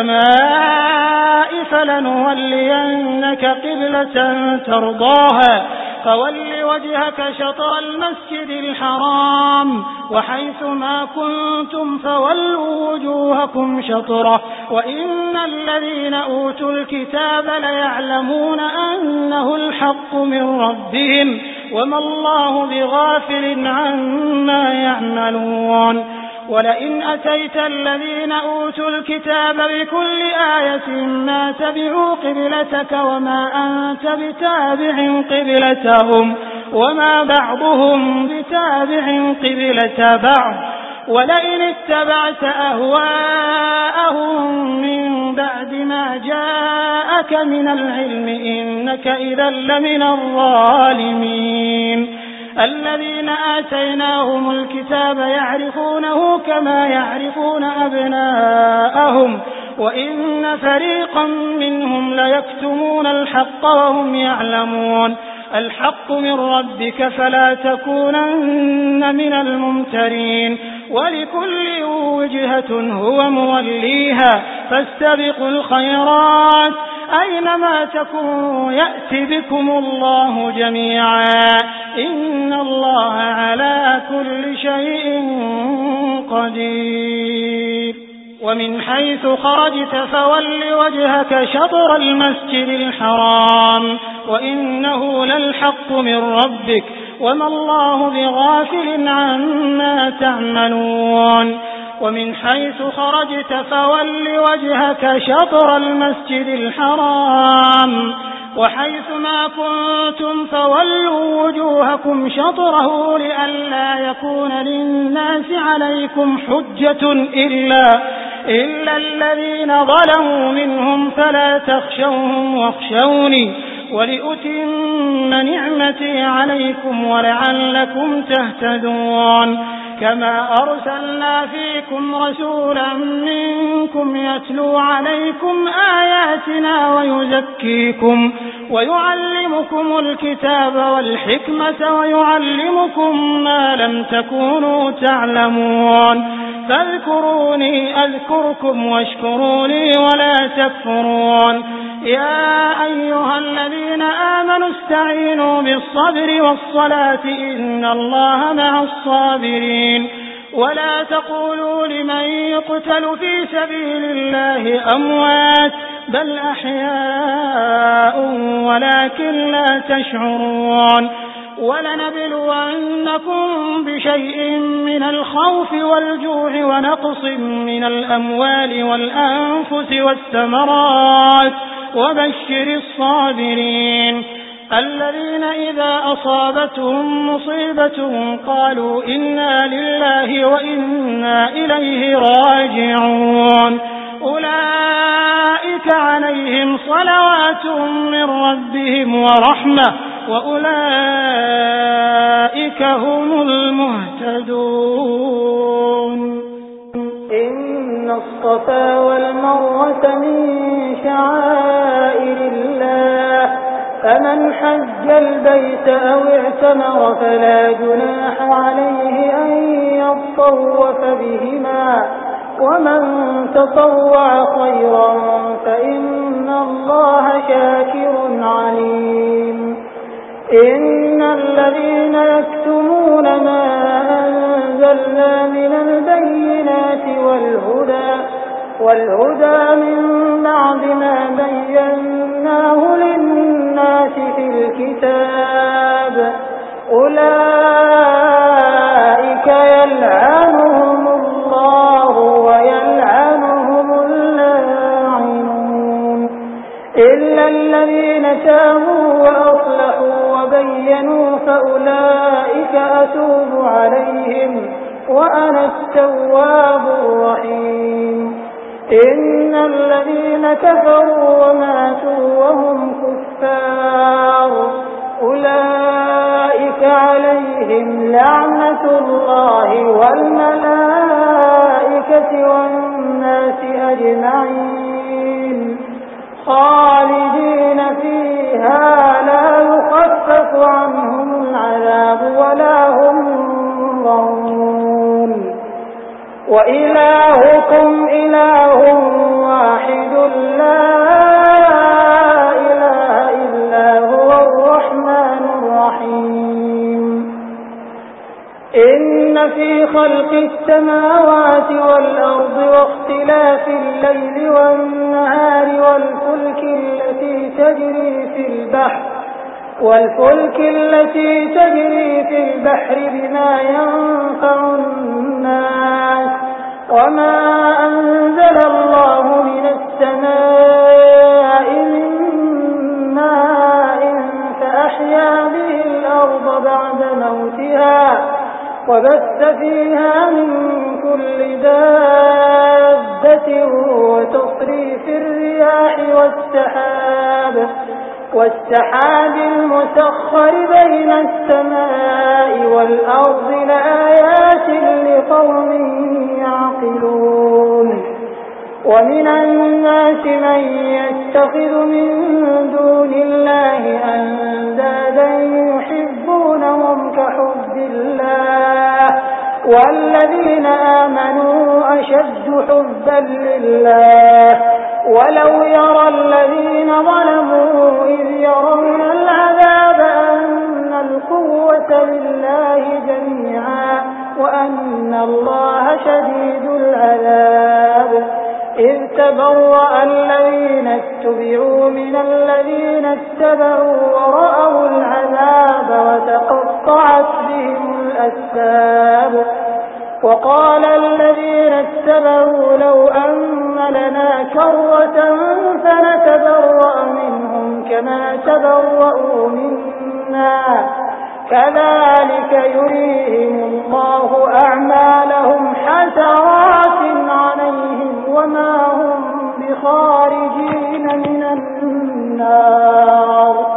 السماء فلنولينك قبلة ترضاها فول وجهك شطر المسجد الحرام وحيث ما كنتم فولوا وجوهكم شطره وإن الذين أوتوا الكتاب ليعلمون أنه الحق من ربهم وما الله بغافل عما يعملون ولئن أتيت الذين أوتوا الكتاب بكل آية ما تبعوا قبلتك وما أنت بتابع قبلتهم وما بعضهم بتابع قبلة بعض ولئن اتبعت أهواءهم من بعد ما جاءك من العلم إنك إذا لمن الظالمين الذين آتيناهم الكتاب يعرفونه كما يعرفون أبناءهم وإن فريقا منهم ليكتمون الحق وهم يعلمون الحق من ربك فلا تكونن من الممترين ولكل وجهة هو موليها فاستبقوا الخيرات أينما تكونوا يأتي بكم الله جميعا إن الله على كل شيء قدير ومن حيث خرجت فول وجهك شطر المسجد الحرام وإنه للحق من ربك وما الله بغافل عما تعملون ومن حيث خرجت فول وجهك شطر المسجد الحرام وحيث ما كنتم فولوا وجوهكم شطره لئلا يكون للناس عليكم حجة إلا, إلا الذين ظلموا منهم فلا تخشوهم واخشوني ولأتم نعمتي عليكم ولعلكم تهتدون كما أرسلنا فيكم رسولا منكم يتلو عليكم آياتنا ويزكيكم ويعلمكم الكتاب والحكمة ويعلمكم ما لم تكونوا تعلمون فاذكروني أذكركم واشكروا لي ولا تكفرون يا أيها الذين آمنوا استعينوا بالصبر والصلاة إن الله مع الصابرين ولا تقولوا لمن يقتل في سبيل الله أموات بل أحياء ولكن لا تشعرون ولنبلونكم بشيء من الخوف والجوع ونقص من الأموال والأنفس والثمرات وبشر الصابرين الذين إذا أصابتهم مصيبة قالوا إنا لله وإنا إليه راجعون أولئك عليهم صلوات من ربهم ورحمة وأولئك هم المهتدون إن الصفا والمروة من شعائر الله فمن حج البيت أو اعتمر فلا جناح عليه أن يطوف بهما ومن تطوع خيرا فإن الله شاكر عليم إن الذين يكتمون ما أنزلنا من البينات والهدى والهدى من بعد ما بيناه للناس في الكتاب أولئك يلعنهم الله ويلعنهم اللاعنون إلا الذين تابوا وأصلحوا وبينوا فأولئك أتوب عليهم وأنا التواب الرحيم إن الذين كفروا وماتوا وهم كفار أولئك عليهم لعنة الله والملائكة والناس أجمعين خالدين فيها لا يخفف عنهم العذاب ولا هم ينظرون وإلهكم إله واحد لا إله إلا هو الرحمن الرحيم إن في خلق السماوات والأرض واختلاف الليل والنهار والفلك التي تجري في البحر والفلك التي تجري في البحر بما ينفع الناس وما أنزل الله من السماء من ماء فأحيا به الأرض بعد موتها وبث فيها من كل دابة وتصريف الرياح والسحاب والسحاب المسخر بين السماء والأرض لآيات لقوم يعقلون ومن الناس من يتخذ من دون الله أندادا يحبونهم كحب الله والذين آمنوا أشد حبا لله ولو يرى الذين ظلموا إذ يرون العذاب أن القوة لله جميعا وأن الله شديد العذاب إذ تبرأ الذين اتبعوا من الذين اتبعوا ورأوا العذاب وتقطعت بهم الأسباب وقال الذين اتبعوا لو أن لنا كرة فنتبرأ منهم كما تبرأوا منا كذلك يريهم الله أعمالهم حسرات عليهم وما هم بخارجين من النار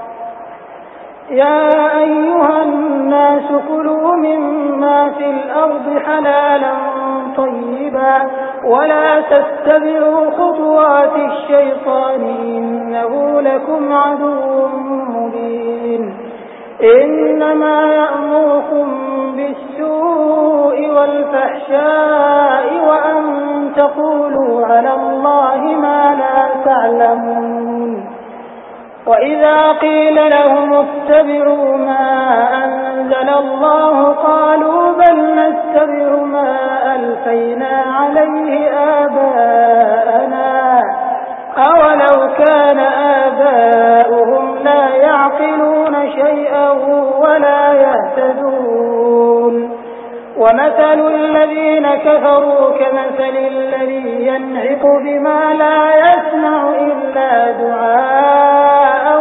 يا أيها الناس كلوا مما في الأرض حلالا طيبا ولا تتبعوا خطوات الشيطان إنه لكم عدو مبين إنما يأمركم بالسوء والفحشاء وأن تقولوا على الله ما لا تعلمون وإذا قيل لهم اتبعوا ما أنزل الله قالوا بل نتبع ما ألفينا عليه آباءنا أولو كان آباؤهم لا يعقلون شيئا ولا يهتدون ومثل الذين كفروا كمثل الذي ينعق بما لا يسمع إلا دعاء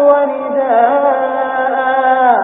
ونداء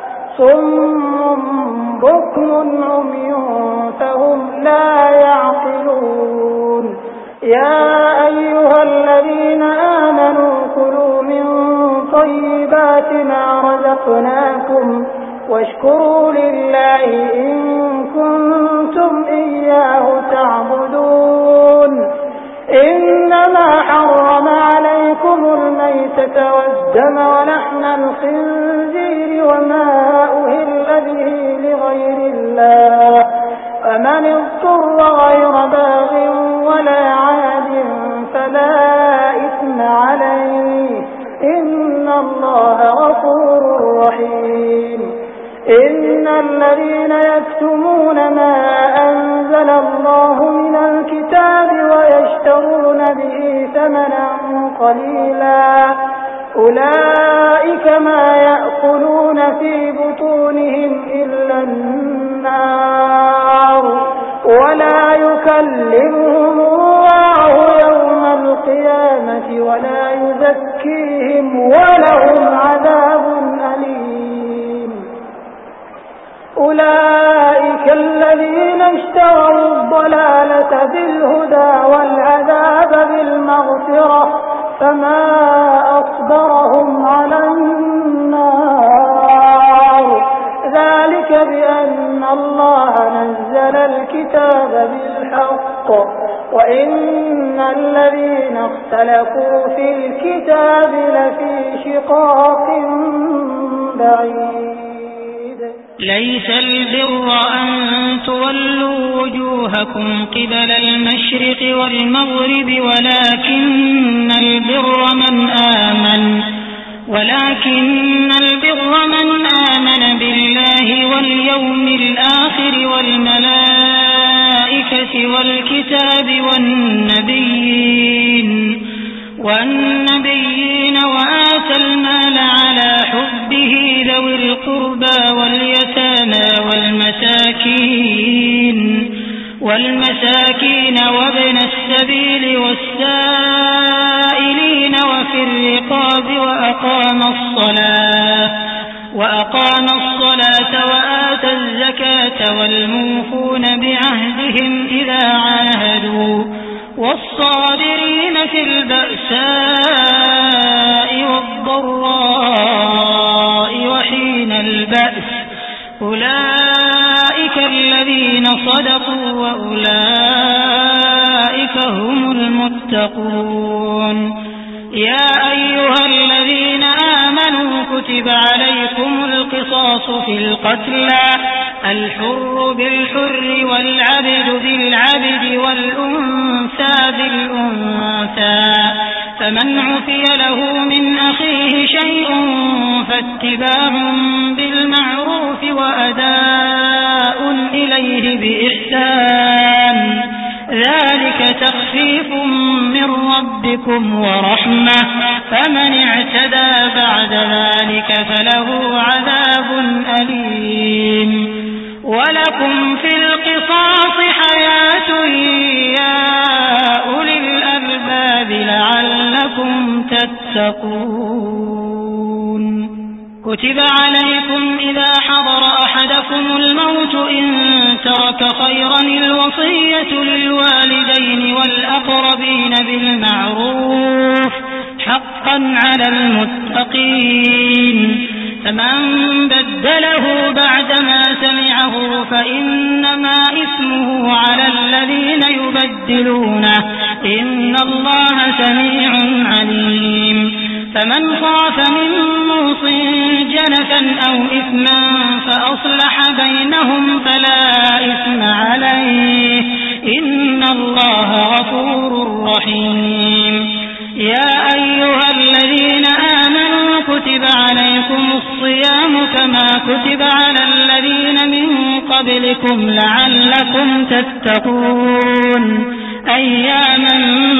صم بكم عمي فهم لا يعقلون يا أيها الذين آمنوا كلوا من طيبات ما رزقناكم واشكروا لله إن كنتم إياه تعبدون إنما حرم عليكم الميتة والدم ولحم الخنزير وما أهل به لغير الله فمن اضطر غير باغ ولا عاد فلا إثم عليه إن الله غفور رحيم إن الذين يكتمون ما أنزل الله من الكتاب ويشترون به ثمنا قليلا أولئك ما يأكلون في بطونهم إلا النار ولا يكلمهم الله يوم القيامة ولا يزكيهم ولهم عذاب أليم أولئك الذين اشتروا الضلالة بالهدى والعذاب بالمغفرة فما أصبرهم على النار ذلك بأن الله نزل الكتاب بالحق وإن الذين اختلفوا في الكتاب لفي شقاق بعيد ليس البر أن تولوا وجوهكم قبل المشرق والمغرب ولكن البر من آمن ولكن البر من آمن بالله واليوم الآخر والملائكة والكتاب والنبيين والنبيين وآتى المال على حبه ذوي القربى واليتامى والمساكين والمساكين وابن السبيل والسائلين وفي الرقاب وأقام الصلاة وأقام الصلاة وآتى الزكاة والموفون بعهدهم إذا عاهدوا والصابرين في البأساء والضراء وحين البأس أولئك الذين صدقوا وأولئك هم المتقون يا أيها الذين آمنوا كتب عليكم القصاص في القتلى الحر بالحر والعبد بالعبد والأنثى بالأنثى. فمن عفي له من أخيه شيء فاتباع بالمعروف وأداء إليه بإحسان، ذلك تخفيف من ربكم ورحمة، فمن اعتدى بعد ذلك فله عذاب أليم. ولكم في القصاص حياة يا أولي الألباب لعلكم تتقون. كتب عليكم إذا حضر أحدكم الموت إن ترك خيرا الوصية للوالدين والأقربين بالمعروف حقا على المتقين. فمن بدله بعدما سمعه فإنما إثمه على الذين يبدلونه، إن الله سميع عليم. فمن خاف من موص جنفا أو إثما فأصلح بينهم فلا إثم عليه، إن الله غفور رحيم. يا أيها الذين آمنوا كتب عليكم الصيام كما كتب على الذين من قبلكم لعلكم تتقون، أياما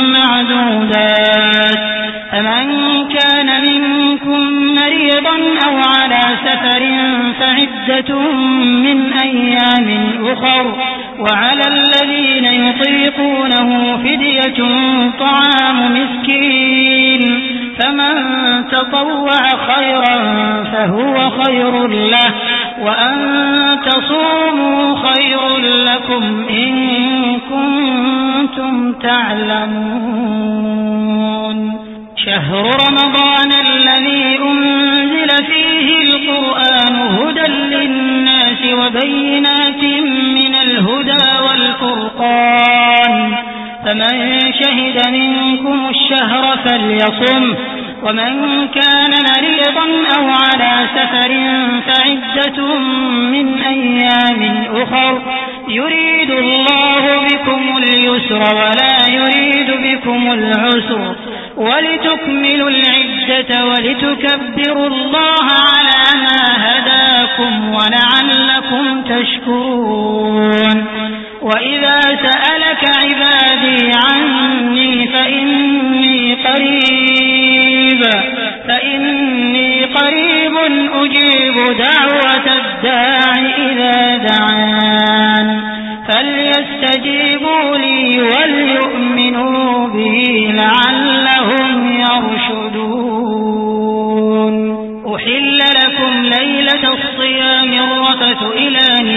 معدودات. فمن كان منكم مريضا أو على سفر فعدة من أيام أخر، وعلى الذين يطيقونه فدية طعام مسكين، فمن تطوع خيرا فهو خير له، وأن تصوموا خير لكم إن كنتم تعلمون. شهر رمضان الذي أنزل فيه القرآن هدى للناس وبينات من الهدى والفرقان، فمن شهد منكم الشهر فليصم، ومن كان مريضا أو على سفر فعدة من أيام أخر، يريد الله بكم اليسر ولا يريد بكم العسر، ولتكملوا العدة ولتكبروا الله على ما هداكم ولعلكم تشكرون. وإذا سألك عبادي عني فإني قريب فإني قريب أجيب دعوة الداع إذا دعان، فليستجيبوا لي وليؤمنوا بي لعلهم يرشدون. أحل لكم ليلة الصيام الرفث إلى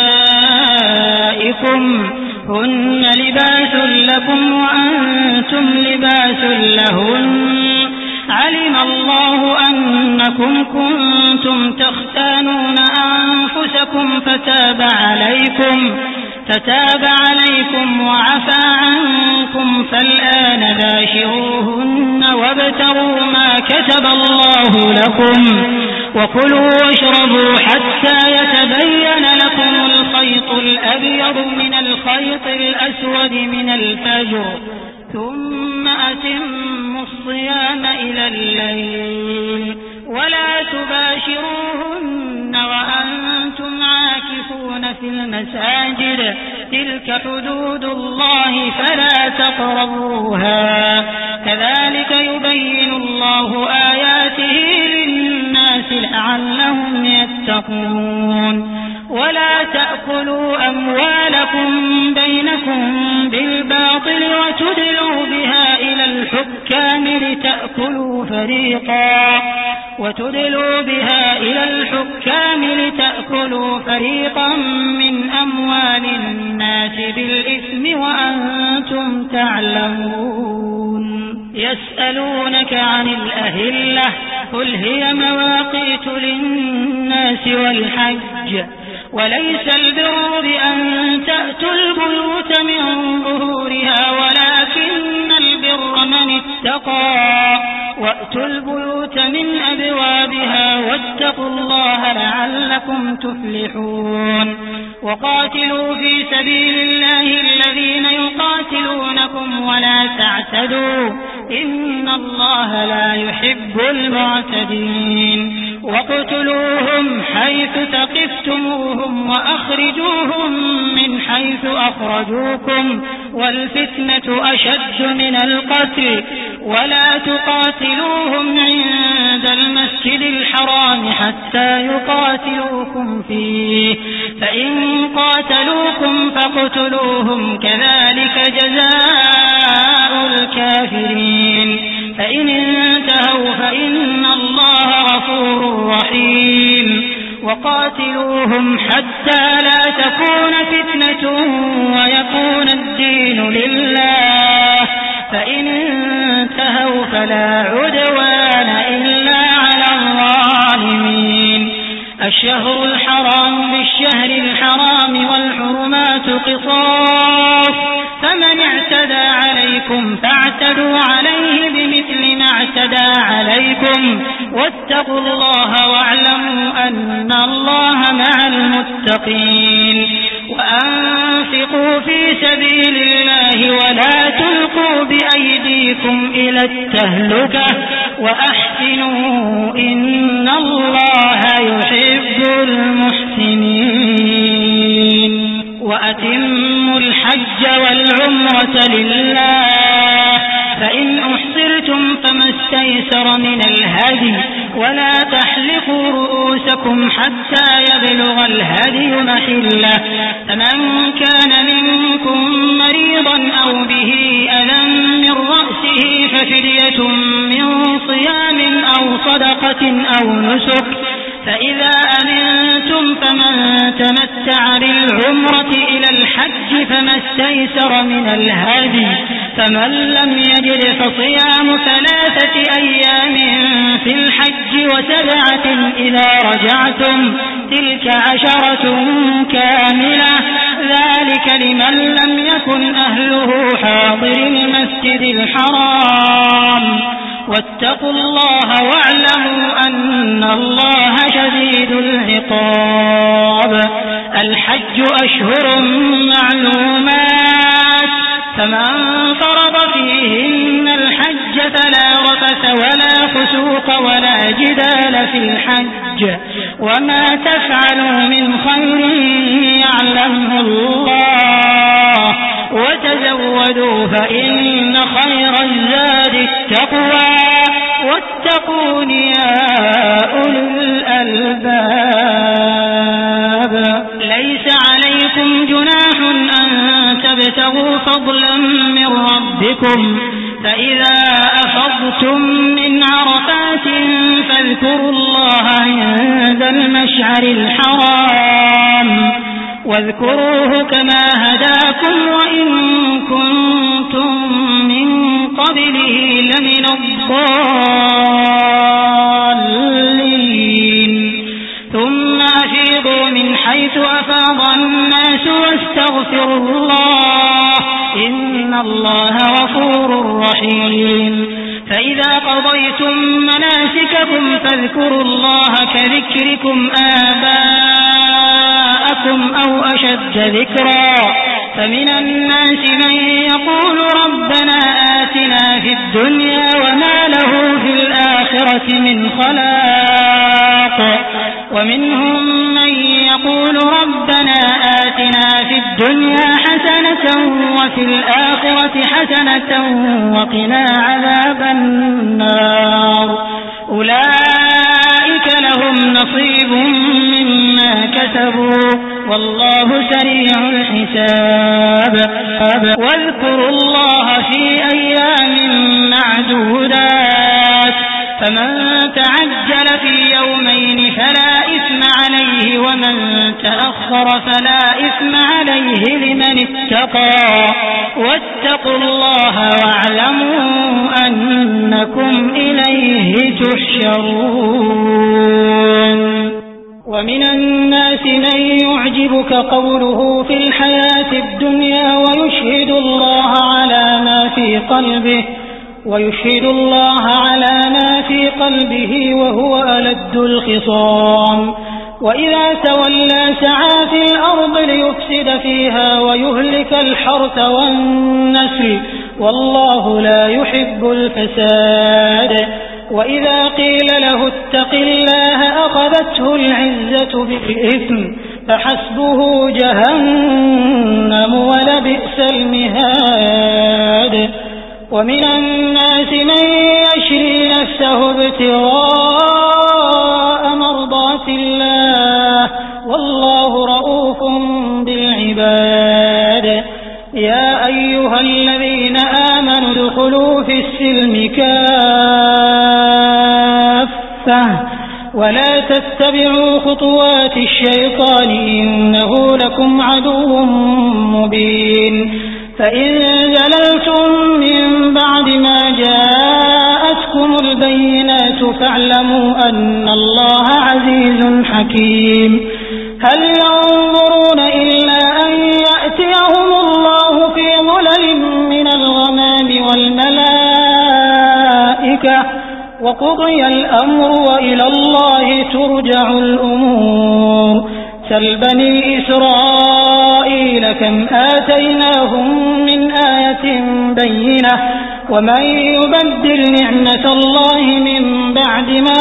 نسائكم هن لباس لكم وأنتم لباس لهن، علم الله أنكم كنتم تختانون أنفسكم فتاب عليكم فتاب عليكم وعفى عنكم، فالآن باشروهن وابتغوا ما كتب الله لكم، وكلوا واشربوا حتى يتبين لكم الخيط الأبيض من الخيط الأسود من الفجر، ثم أتموا الصيام إلى الليل، ولا تباشروهن وأنتم عاكفون في المساجد، تلك حدود الله فلا تقربوها، كذلك يبين الله آياته للناس لعلهم يتقون. ولا تأكلوا أموالكم بينكم بالباطل وتدلوا بها إلى الحكام لتأكلوا فريقا وتدلوا بها إلى الحكام لتأكلوا فريقا من أموال الناس بالإثم وأنتم تعلمون. يسألونك عن الأهلة قل هي مواقيت للناس والحج، وليس البر بأن تأتوا البيوت من ظهورها ولكن البر من اتقى، وأتوا البيوت من أبوابها واتقوا الله لعلكم تفلحون وقاتلوا في سبيل الله الذين يقاتلونكم ولا تعتدوا إن الله لا يحب المعتدين واقتلوهم حيث ثقفتموهم وأخرجوهم من حيث أخرجوكم والفتنة أشد من القتل ولا تقاتلوهم عند المسجد الحرام حتى يقاتلوكم فيه فإن قاتلوكم فاقتلوهم كذلك جزاء الكافرين فإن انتهوا فإن الله غفور رحيم وقاتلوهم حتى لا تكون فتنة ويكون الدين لله فإن انتهوا فلا عدوان إلا على الظالمين الشهر الحرام بالشهر الحرام والحرمات قصاص فمن اعتدى عليكم فاعتدوا عليه بمثل ما اعتدى عليكم واتقوا الله واعلموا أن الله مع المتقين وأنفقوا في سبيل الله ولا تلقوا بأيديكم إلى التهلكة وأحسنوا إن الله يحب المحسنين وأتموا الحج والعمرة لله فإن أحصرتم فما استيسر من الهدي ولا تحلقوا رؤوسكم حتى يبلغ الهدي محله فمن كان منكم مريضا أو به أذى من رأسه ففدية من صيام أو صدقة أو نسك فإذا أمنتم فمن تمتع بالعمرة إلى الحج فما استيسر من الهدي فمن لم يجد فصيام ثلاثة أيام في الحج وسبعة إذا رجعتم تلك عشرة كاملة ذلك لمن لم يكن أهله حاضر المسجد الحرام واتقوا الله واعلموا أن الله شديد العقاب الحج أشهر معلومات فمن فرض فيهن الحج فلا رفث ولا فسوق ولا جدال في الحج وما تفعلوا من خير يعلمه الله وتزودوا فإن خير الزاد التقوى واتقون يا أولي الألباب ليس عليكم جناح أن تبتغوا فضلا من ربكم فإذا أفضتم من عرفات فاذكروا الله عند المشعر الحرام واذكروه كما هداكم وإن كنتم من قبله لمن الضالين ثم أفيضوا من حيث أفاض الناس واستغفروا الله إن الله غفور رحيم فإذا قضيتم مناسككم فاذكروا الله كذكركم آباءكم أو أشد ذكرا فمن الناس من يقول ربنا آتنا في الدنيا وما له في الآخرة من خلاق ومنهم من يقول ربنا آتنا في الدنيا حسنة وفي الآخرة حسنة وقنا عذاب النار أولئك لهم نصيب مما كسبوا والله سريع الحساب واذكروا الله في أيام معدودات فمن تعجل في يومين فلا إثم عليه ومن تأخر فلا إثم عليه لمن اتقى واتقوا الله واعلموا أنكم إليه تحشرون ومن الناس من يعجبك قوله في الحياة الدنيا ويشهد الله على ما في قلبه ويشهد الله على ما في قلبه وهو ألد الخصام وإذا تولى سعى في الأرض ليفسد فيها ويهلك الحرث والنسل والله لا يحب الفساد. وإذا قيل له اتق الله أخذته العزة بالإثم فحسبه جهنم ولبئس المهاد. ومن الناس من يشري نفسه ابتغاء مرضات الله والله رؤوف بالعباد. يا أيها الذين آمنوا ادخلوا في السلم كافة ولا تتبعوا خطوات الشيطان إنه لكم عدو مبين. فإن زللتم من بعد ما جاءتكم البينات فاعلموا أن الله عزيز حكيم. هل ينظرون إلا أن يأتيهم الله في ظلل من الغمام والملائكة وقضي الأمر وإلى الله ترجع الأمور. سل بني إسرائيل كم آتيناهم من آية بينة ومن يبدل نعمة الله من بعد ما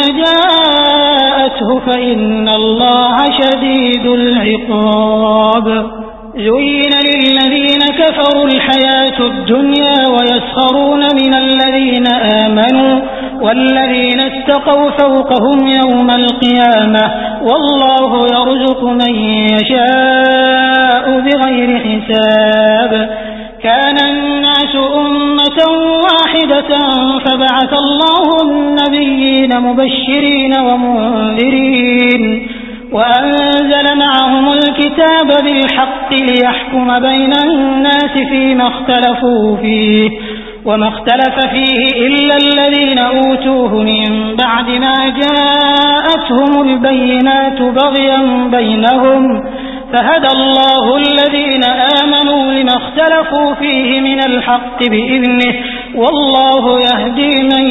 جاءته فإن الله شديد العقاب. زين للذين كفروا الحياة الدنيا ويسخرون من الذين آمنوا والذين اتقوا فوقهم يوم القيامة والله يرزق من يشاء بغير حساب. كان الناس أمة واحدة فبعث الله النبيين مبشرين ومنذرين وأنزل معهم الكتاب بالحق ليحكم بين الناس فيما اختلفوا فيه وما اختلف فيه إلا الذين أوتوه من بعد ما جاءتهم البينات بغيا بينهم فهدى الله الذين آمنوا لما اختلفوا فيه من الحق بإذنه والله يهدي من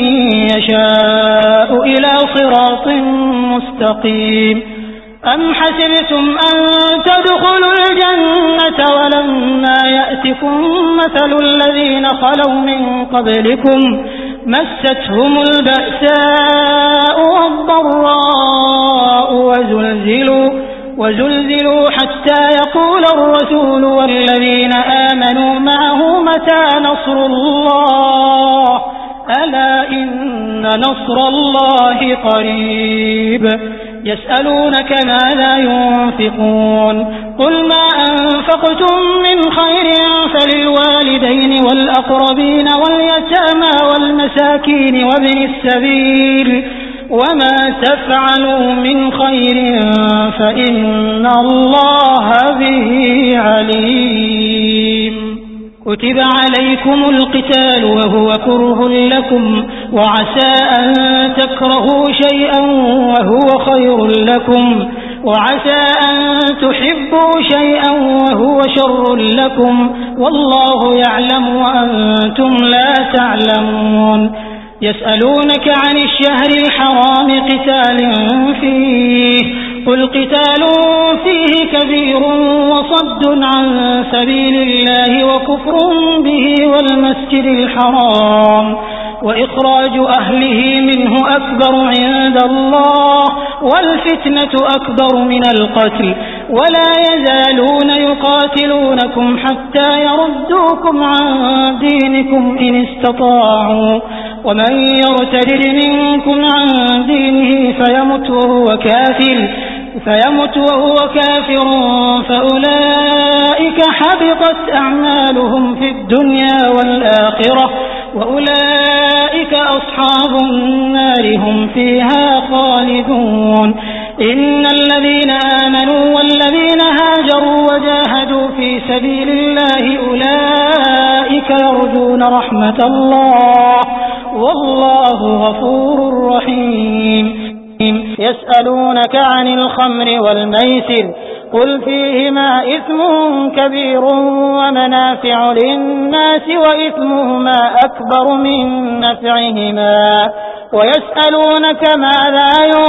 يشاء إلى صراط مستقيم. أم حسبتم أن تدخلوا الجنة ولما يأتكم مثل الذين خلوا من قبلكم مستهم البأساء والضراء وزلزلوا, وزلزلوا حتى يقول الرسول والذين آمنوا معه متى نصر الله ألا إن نصر الله قريب. يسألونك ماذا ينفقون قل ما أنفقتم من خير فللوالدين والأقربين واليتامى والمساكين وابن السبيل وما تفعلوا من خير فإن الله به عليم. كتب عليكم القتال وهو كره لكم وعسى أن تكرهوا شيئا وهو خير لكم وعسى أن تحبوا شيئا وهو شر لكم والله يعلم وأنتم لا تعلمون. يسألونك عن الشهر الحرام قتال فيه قل قتال فيه كبير وصد عن سبيل الله وكفر به والمسجد الحرام وإخراج أهله منه أكبر عند الله والفتنة أكبر من القتل ولا يزالون يقاتلونكم حتى يردوكم عن دينكم إن استطاعوا ومن يرتد منكم عن دينه فيمت وهو كافر فيمت وهو كافر فأولئك حبطت أعمالهم في الدنيا والآخرة وأولئك أصحاب النار هم فيها خالدون. إن الذين آمنوا والذين هاجروا وجاهدوا في سبيل الله أولئك يرجون رحمة الله والله غفور رحيم. يسألونك عن الخمر والميسر قل فيهما إثم كبير ومنافع للناس وإثمهما أكبر من نفعهما ويسألونك ماذا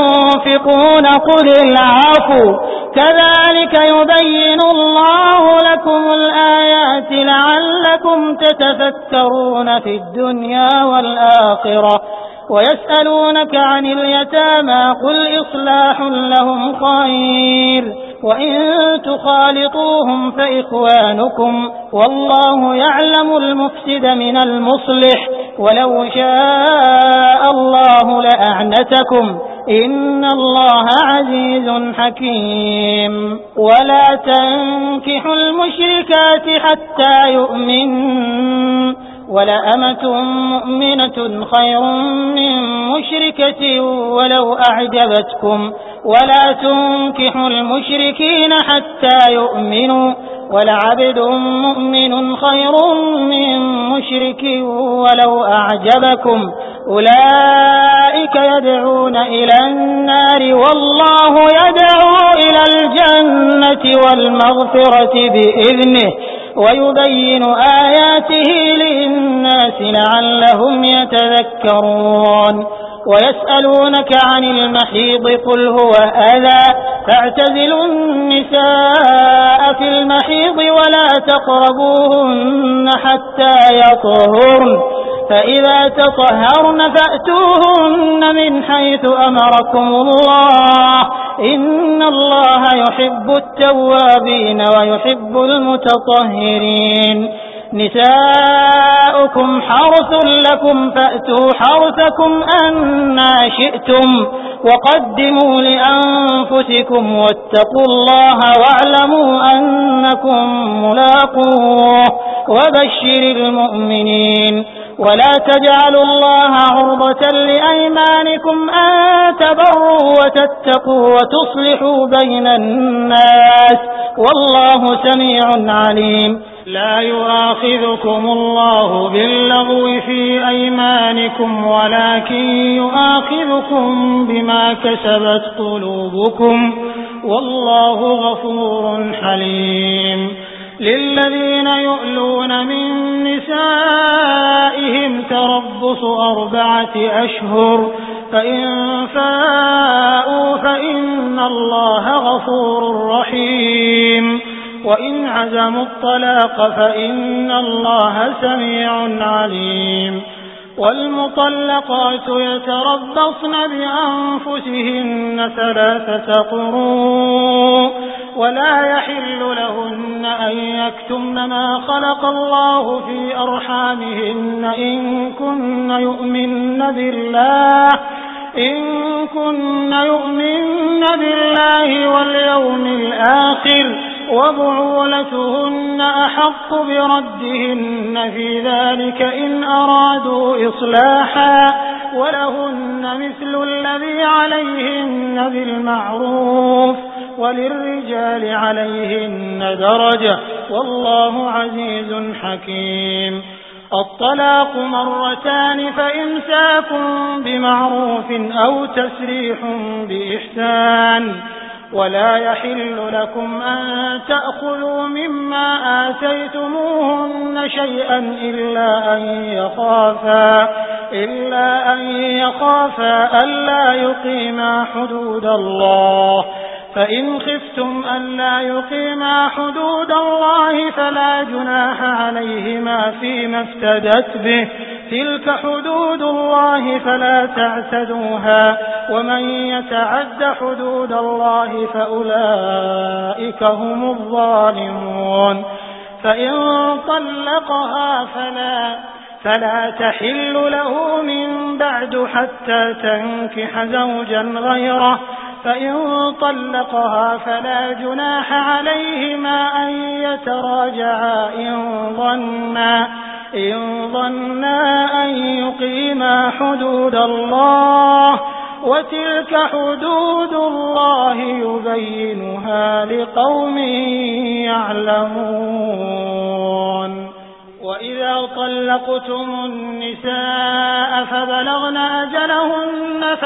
تنفقون قل العفو كذلك يبين الله لكم الآيات لعلكم تتفكرون في الدنيا والآخرة ويسألونك عن اليتامى قل إصلاح لهم خير وإن تخالطوهم فإخوانكم والله يعلم المفسد من المصلح ولو شاء الله لأعنتكم إن الله عزيز حكيم ولا تنكحوا المشركات حتى يؤمنوا ولأمة مؤمنة خير من مشركة ولو أعجبتكم ولا تنكحوا المشركين حتى يؤمنوا ولعبد مؤمن خير من مشرك ولو أعجبكم أولئك يدعون إلى النار والله يدعو إلى الجنة والمغفرة بإذنه ويبين آياته للناس لعلهم يتذكرون ويسألونك عن المحيض قل هو أذى فاعتزلوا النساء في المحيض ولا تقربوهن حتى يطهرن فإذا تطهرن فأتوهن من حيث أمركم الله إن الله يحب التوابين ويحب المتطهرين نساؤكم حرث لكم فأتوا حرثكم أنى شئتم وقدموا لأنفسكم واتقوا الله واعلموا أنكم ملاقوه وبشر المؤمنين ولا تجعلوا الله عرضة لأيمانكم أن تبروا وتتقوا وتصلحوا بين الناس والله سميع عليم لا يؤاخذكم الله باللغو في أيمانكم ولكن يؤاخذكم بما كسبت قلوبكم والله غفور حليم للذين يؤلون من نسائهم تربص أربعة أشهر فإن فاءوا فإن الله غفور رحيم وإن عزموا الطلاق فإن الله سميع عليم والمطلقات يتربصن بأنفسهن ثلاثة قروء ولا يحل لهن أن يكتمن ما خلق الله في أرحامهن إن كن يؤمن بالله إن كن يؤمن بالله واليوم الآخر وبعولتهن أحق بردهن في ذلك إن أرادوا إصلاحا ولهن مثل الذي عليهن بالمعروف وللرجال عليهن درجة والله عزيز حكيم الطلاق مرتان فإمساك بمعروف أو تسريح بإحسان ولا يحل لكم أن تأخذوا مما آتيتموهن شيئا إلا أن يخافا إلا أن يخافا ألا يقيما حدود الله فإن خفتم ألا يقيما حدود الله فلا جناح عليهما فيما افتدت به تلك حدود الله فلا تعتدوها ومن يتعد حدود الله فأولئك هم الظالمون فإن طلقها فلا فلا تحل له من بعد حتى تنكح زوجا غيره فإن طلقها فلا جناح عليهما أن يتراجعا إن ظنا إن ظنا أن يقيما حدود الله وتلك حدود الله يبينها لقوم يعلمون وإذا طلقتم النساء فبلغن أجلهن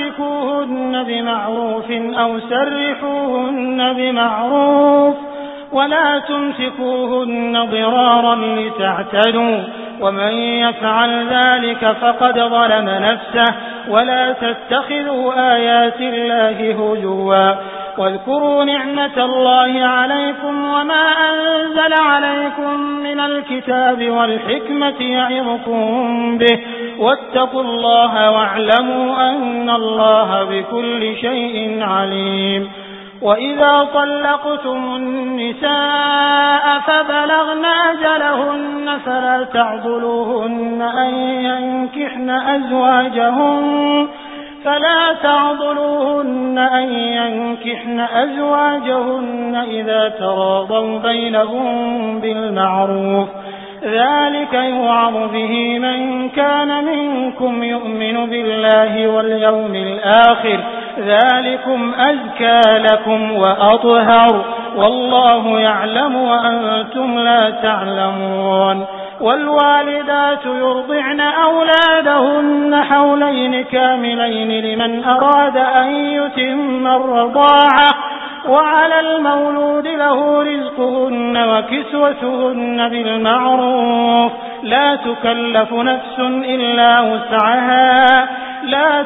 فأمسكوهن بمعروف أو سرحوهن بمعروف ولا تمسكوهن ضرارا لتعتدوا ومن يفعل ذلك فقد ظلم نفسه ولا تتخذوا آيات الله هزوا واذكروا نعمة الله عليكم وما أنزل عليكم من الكتاب والحكمة يعظكم به واتقوا الله واعلموا أن الله بكل شيء عليم. وإذا طلقتم النساء فبلغن أجلهن فلا تعضلوهن أن ينكحن أزواجهن فلا تعضلوهن أن ينكحن أزواجهن إذا تراضوا بينهم بالمعروف ذلك يوعظ به من كان منكم يؤمن بالله واليوم الآخر ذلكم أزكى لكم وأطهر والله يعلم وأنتم لا تعلمون. والوالدات يرضعن أولادهن حولين كاملين لمن أراد أن يتم الرضاعة وعلى المولود له رزقهن وكسوتهن بالمعروف لا تكلف نفس إلا وسعها لا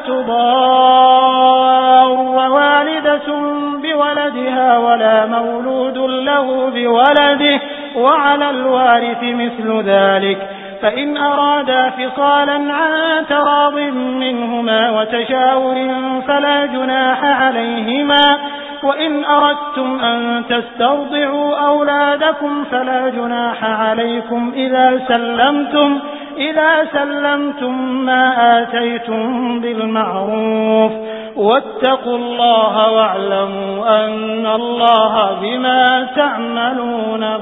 تضار والدة بولدها ولا مولود له بولده وعلى الوارث مثل ذلك فإن أرادا فصالا عن تراض منهما وتشاور فلا جناح عليهما وإن أردتم أن تسترضعوا أولادكم فلا جناح عليكم إذا سلمتم إذا سلمتم ما آتيتم بالمعروف واتقوا الله واعلموا أن الله بما تعملون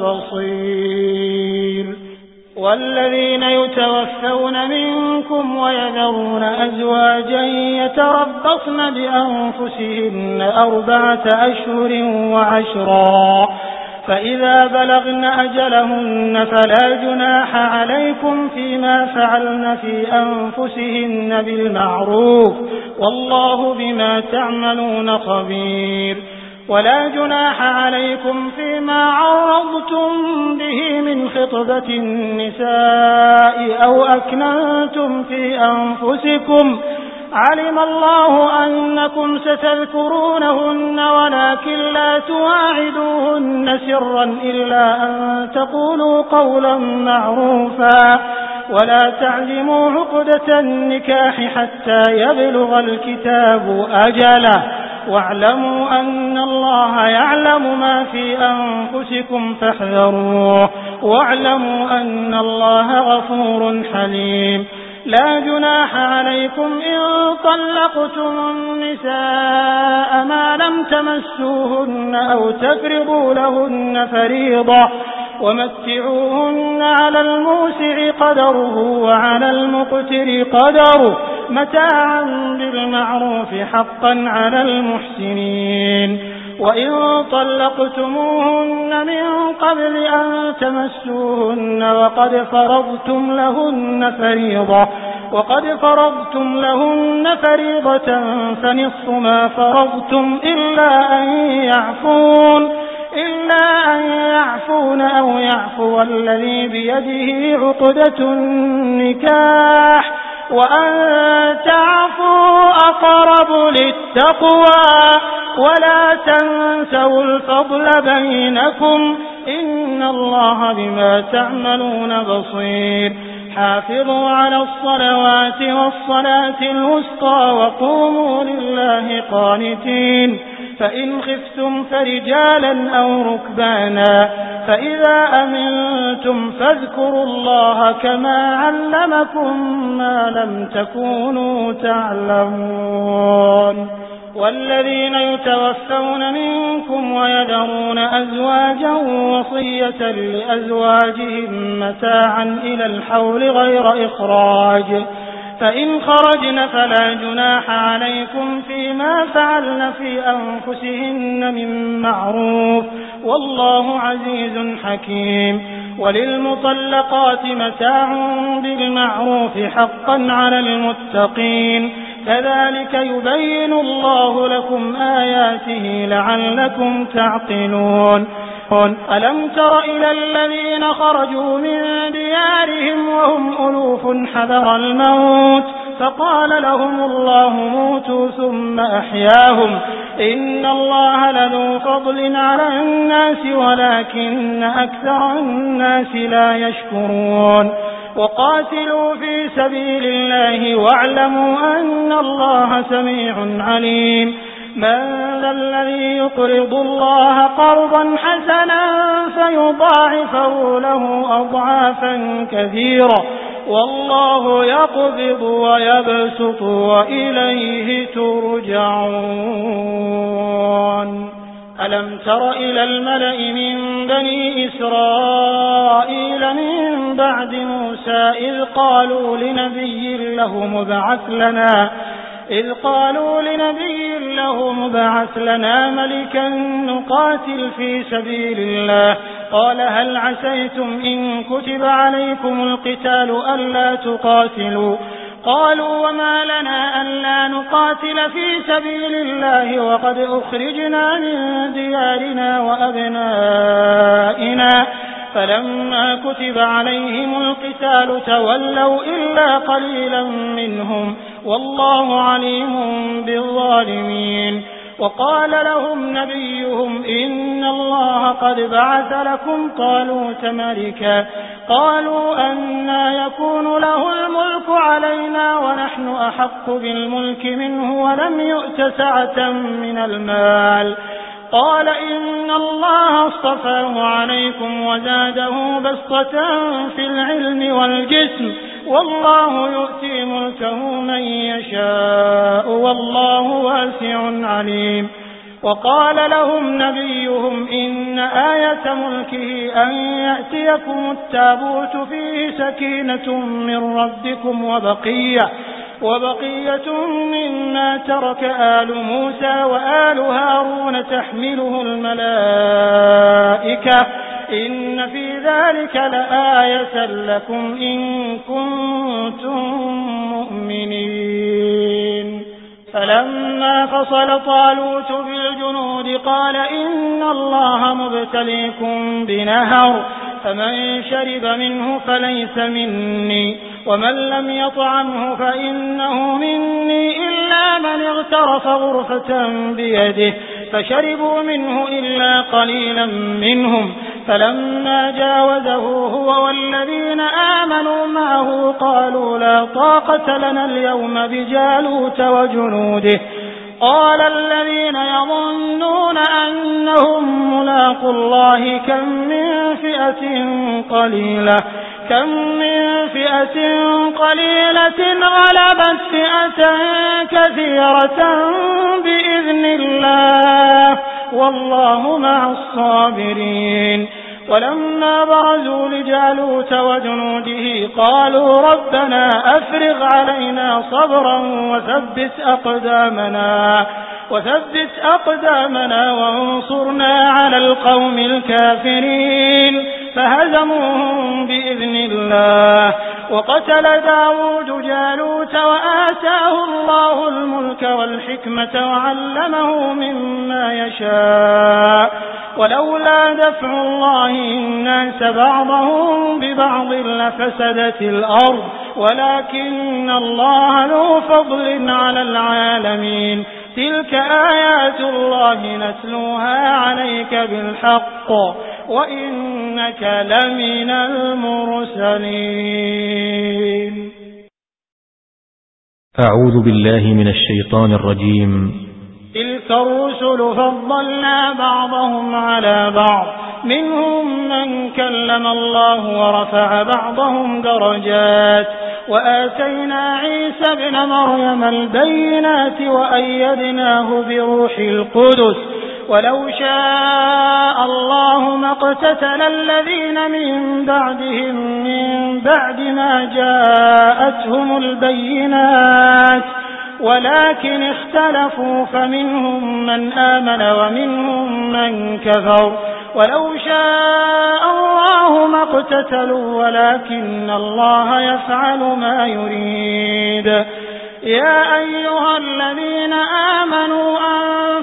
بصير. والذين يتوفون منكم ويذرون أزواجا يتربصن بأنفسهن أربعة أشهر وعشرا فإذا بلغن أجلهن فلا جناح عليكم فيما فعلن في أنفسهن بالمعروف والله بما تعملون خبير. ولا جناح عليكم فيما عرضتم به من خطبة النساء أو أكننتم في أنفسكم علم الله أنكم ستذكرونهن ولكن لا تواعدوهن سرا إلا أن تقولوا قولا معروفا ولا تعزموا عقدة النكاح حتى يبلغ الكتاب أجله واعلموا أن الله يعلم ما في أنفسكم فاحذروه واعلموا أن الله غفور حليم. لا جناح عليكم إن طلقتم النساء ما لم تمسوهن أو تفرضوا لهن فريضة ومتعوهن على الموسع قدره وعلى المقتر قدره متاعا بالمعروف حقا على المحسنين. وإن طلقتموهن من قبل أن تمسوهن وقد فرضتم لهن فريضة وقد فرضتم لهن فريضة فنصف ما فرضتم إلا أن يعفون إلا أن يعفون أو يعفو الذي بيده عقدة النكاح وأن تعفوا أقرب للتقوى ولا تنسوا الفضل بينكم إن الله بما تعملون بصير. حافظوا على الصلوات والصلاة الوسطى وقوموا لله قانتين فإن خفتم فرجالا أو ركبانا فإذا أمنتم فاذكروا الله كما علمكم ما لم تكونوا تعلمون. والذين يتوفون منكم ويذرون أزواجا وصية لأزواجهم متاعا إلى الحول غير إخراج فإن خرجن فلا جناح عليكم فيما فعلن في أنفسهن من معروف والله عزيز حكيم. وللمطلقات متاع بالمعروف حقا على المتقين كذلك يبين الله لكم آياته لعلكم تعقلون. ألم تر إلى الذين خرجوا من ديارهم وهم ألوف حذر الموت فقال لهم الله موتوا ثم أحياهم إن الله لذو فضل على الناس ولكن أكثر الناس لا يشكرون وقاتلوا في سبيل الله واعلموا أن الله سميع عليم من ذا الذي يقرض الله قرضا حسنا فيضاعفه له أضعافا كثيرة والله يقبض ويبسط وإليه ترجعون ألم تر إلى الملأ من بني إسرائيل من بعد موسى إذ قالوا لنبي له مبعث لنا إذ قالوا لنبي له مبعث لنا ملكا نقاتل في سبيل الله قال هل عسيتم إن كتب عليكم القتال ألا تقاتلوا قالوا وما لنا ألا نقاتل في سبيل الله وقد أخرجنا من ديارنا وأبنائنا فلما كتب عليهم القتال تولوا إلا قليلا منهم والله عليم بالظالمين وقال لهم نبيهم إن الله قد بعث لكم طالوت ملكا قالوا أنى يكون له الملك علينا ونحن أحق بالملك منه ولم يؤت سعة من المال قال إن الله اصطفاه عليكم وزاده بسطة في العلم والجسم والله يؤتي ملكه من يشاء والله واسع عليم وقال لهم نبيهم إن آية ملكه أن يأتيكم التابوت فيه سكينة من ربكم وبقية وبقية مما ترك آل موسى وآل هارون تحمله الملائكة إن في ذلك لآية لكم إن كنتم مؤمنين فلما فصل طالوت بالجنود قال إن الله مبتليكم بنهر فمن شرب منه فليس مني ومن لم يطعمه فإنه مني إلا من اغترف غرفة بيده فشربوا منه إلا قليلا منهم فلما جاوزه هو والذين آمنوا معه قالوا لا طاقة لنا اليوم بجالوت وجنوده قال الذين يظنون أنهم ملاقوا الله كم من فئة قليلة كم من فئة قليلة غلبت فئة كثيرة بإذن الله والله مع الصابرين ولما برزوا لجالوت وجنوده قالوا ربنا أفرغ علينا صبرا وثبت أقدامنا وثبت أقدامنا وانصرنا على القوم الكافرين فهزموهم بإذن الله وقتل داود جالوت وآتاه الله الملك والحكمة وعلمه مما يشاء ولولا دفع الله الناس بعضهم ببعض لفسدت الأرض ولكن الله ذو فضل على العالمين تلك آيات الله نتلوها عليك بالحق وإنك لمن المرسلين. أعوذ بالله من الشيطان الرجيم. تلك الرسل فضلنا بعضهم على بعض منهم من كلم الله ورفع بعضهم درجات وآتينا عيسى ابن مريم البينات وأيدناه بروح القدس ولو شاء الله ما اقتتل الذين من بعدهم من بعد ما جاءتهم البينات ولكن اختلفوا فمنهم من آمن ومنهم من كفر ولو شاء الله ما اقتتلوا ولكن الله يفعل ما يريد. يا أيها الذين آمنوا أنفسوا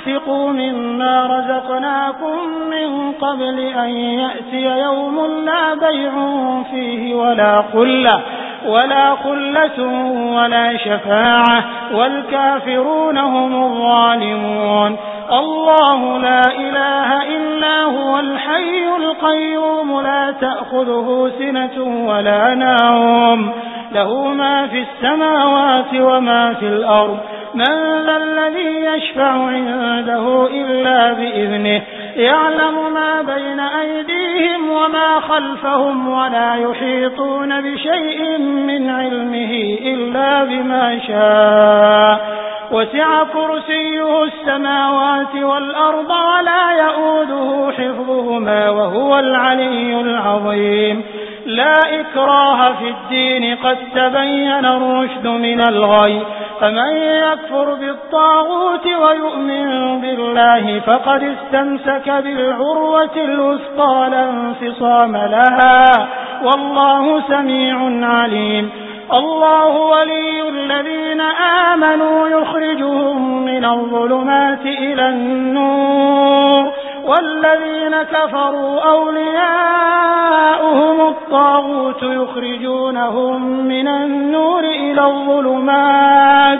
وأنفقوا مما رزقناكم من قبل أن يأتي يوم لا بيع فيه ولا خلة ولا خلة ولا شفاعة والكافرون هم الظالمون. الله لا إله إلا هو الحي القيوم لا تأخذه سنة ولا نوم له ما في السماوات وما في الأرض من ذا الذي يشفع عنده إلا بإذنه يعلم ما بين أيديهم وما خلفهم ولا يحيطون بشيء من علمه إلا بما شاء وسع كرسيه السماوات والأرض ولا يؤوده حفظهما وهو العلي العظيم. لا إكراه في الدين قد تبين الرشد من الغي فمن يكفر بالطاغوت ويؤمن بالله فقد استمسك بالعروة الوثقى لا انفصام لها والله سميع عليم. الله ولي الذين آمنوا يخرجهم من الظلمات إلى النور والذين كفروا أولياؤهم الطاغوت يخرجونهم من النور إلى الظلمات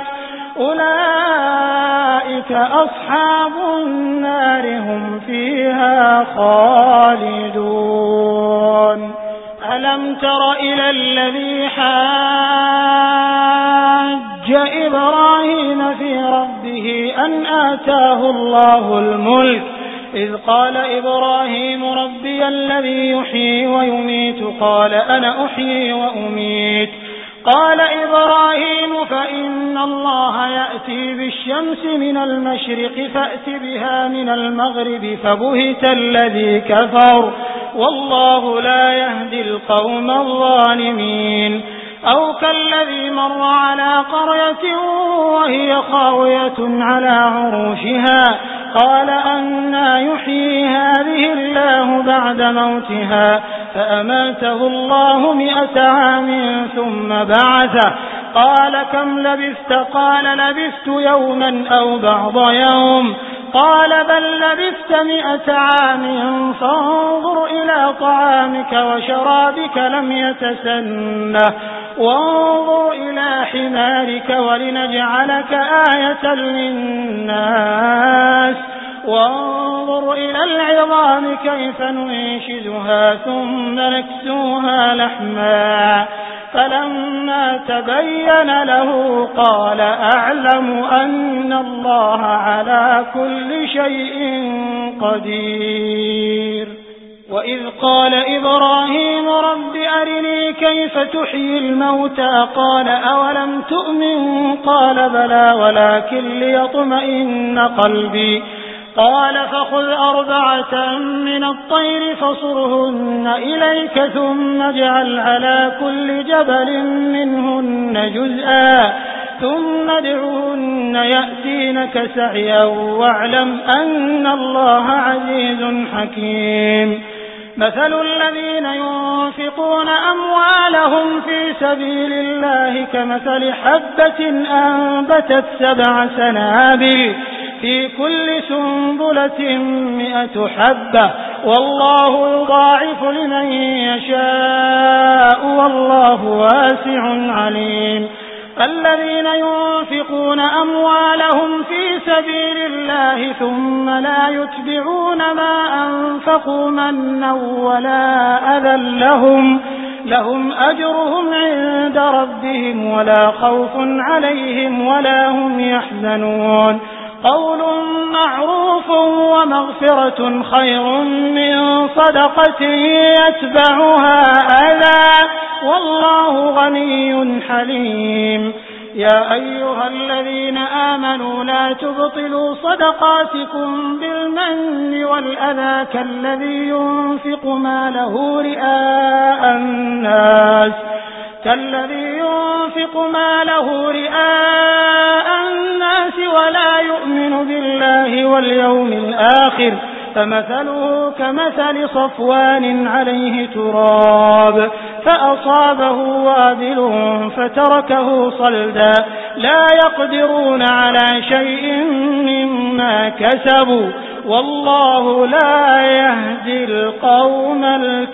أولئك أصحاب النار هم فيها خالدون. ألم تر إلى الذي حاج إبراهيم في ربه أن آتاه الله الملك إذ قال إبراهيم ربي الذي يحيي ويميت قال أنا أحيي وأميت قال إبراهيم فإن الله يأتي بالشمس من المشرق فأت بها من المغرب فبهت الذي كفر والله لا يهدي القوم الظالمين. أو كالذي مر على قرية وهي خاوية على عروشها قال أنى يحيي هذه الله بعد موتها فأماته الله مئة عام ثم بعثه قال كم لبثت قال لبثت يوما أو بعض يوم قال بل لبثت مئة عام فانظر إلى طعامك وشرابك لم يتسنه وانظر إلى حمارك ولنجعلك آية للناس وانظر إلى العظام كيف ننشزها ثم نكسوها لحما فلما تبين له قال أعلم أن الله على كل شيء قدير. وإذ قال إبراهيم رب أرني كيف تحيي الموتى قال أولم تؤمن قال بلى ولكن ليطمئن قلبي قال فخذ أربعة من الطير فصرهن إليك ثم اجعل على كل جبل منهن جزءا ثم ادعوهن يأتينك سعيا واعلم أن الله عزيز حكيم. مثل الذين ينفقون أموالهم في سبيل الله كمثل حبة أنبتت سبع سنابل في كل سنبلة مئة حبة والله يضاعف لمن يشاء والله واسع عليم. الذين ينفقون أموالهم في سبيل الله ثم لا يتبعون ما أنفقوا منا ولا أذى لهم لهم أجرهم عند ربهم ولا خوف عليهم ولا هم يحزنون. قول معروف ومغفرة خير من صدقة يتبعها أذى والله غني حليم. يا أيها الذين آمنوا لا تبطلوا صدقاتكم بالمن والأذى كالذي ينفق ماله رئاء الناس كالذي ينفق ماله رئاء الناس ولا يؤمن بالله واليوم الآخر فمثله كمثل صفوان عليه تراب فأصابه وابل فتركه صلدا لا يقدرون على شيء مما ما كسبوا والله لا يهدي القوم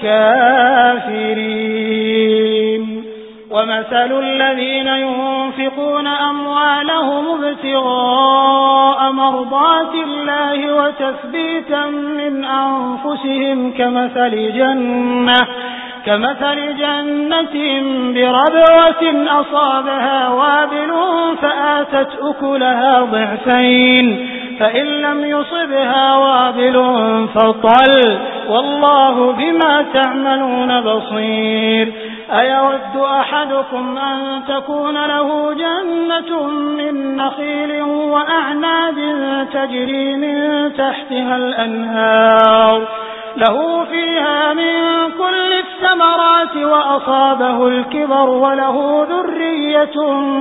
الكافرين. ومثل الذين ينفقون أموالهم ابتغاء مرضات الله وتثبيتا من أنفسهم كمثل جنة كمثل جنة بربوة أصابها وابل فآتت أكلها ضعفين فإن لم يصبها وابل فطل والله بما تعملون بصير. أيود أحدكم أن تكون له جنة من نخيل وأعناب تجري من تحتها الأنهار له فيها من كل الثمرات وأصابه الكبر وله ذرية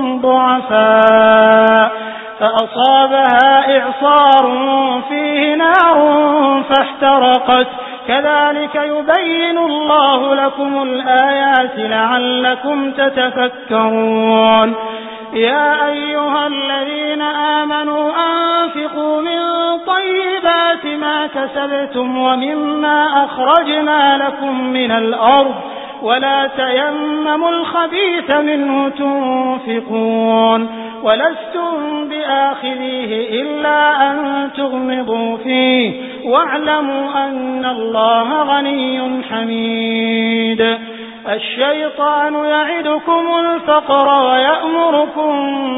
ضعفاء فأصابها إعصار فيه نار فاحترقت كذلك يبين الله لكم الآيات لعلكم تتفكرون. يا أيها الذين آمنوا أنفقوا من طيبات ما كسبتم ومما أخرجنا لكم من الأرض ولا تيمموا الخبيث منه تنفقون ولستم بآخذيه إلا أن تغمضوا فيه واعلموا أن الله غني حميد. الشيطان يعدكم الفقر ويأمركم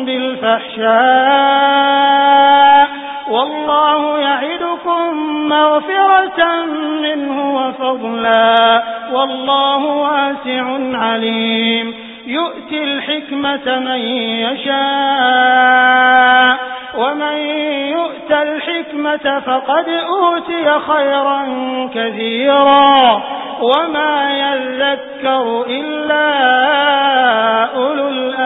بالفحشاء والله يعدكم مغفرة منه وفضلا والله واسع عليم. يؤتي الحكمة من يشاء ومن يؤت الحكمة فقد أوتي خيرا كثيرا وما يذكر إلا أولو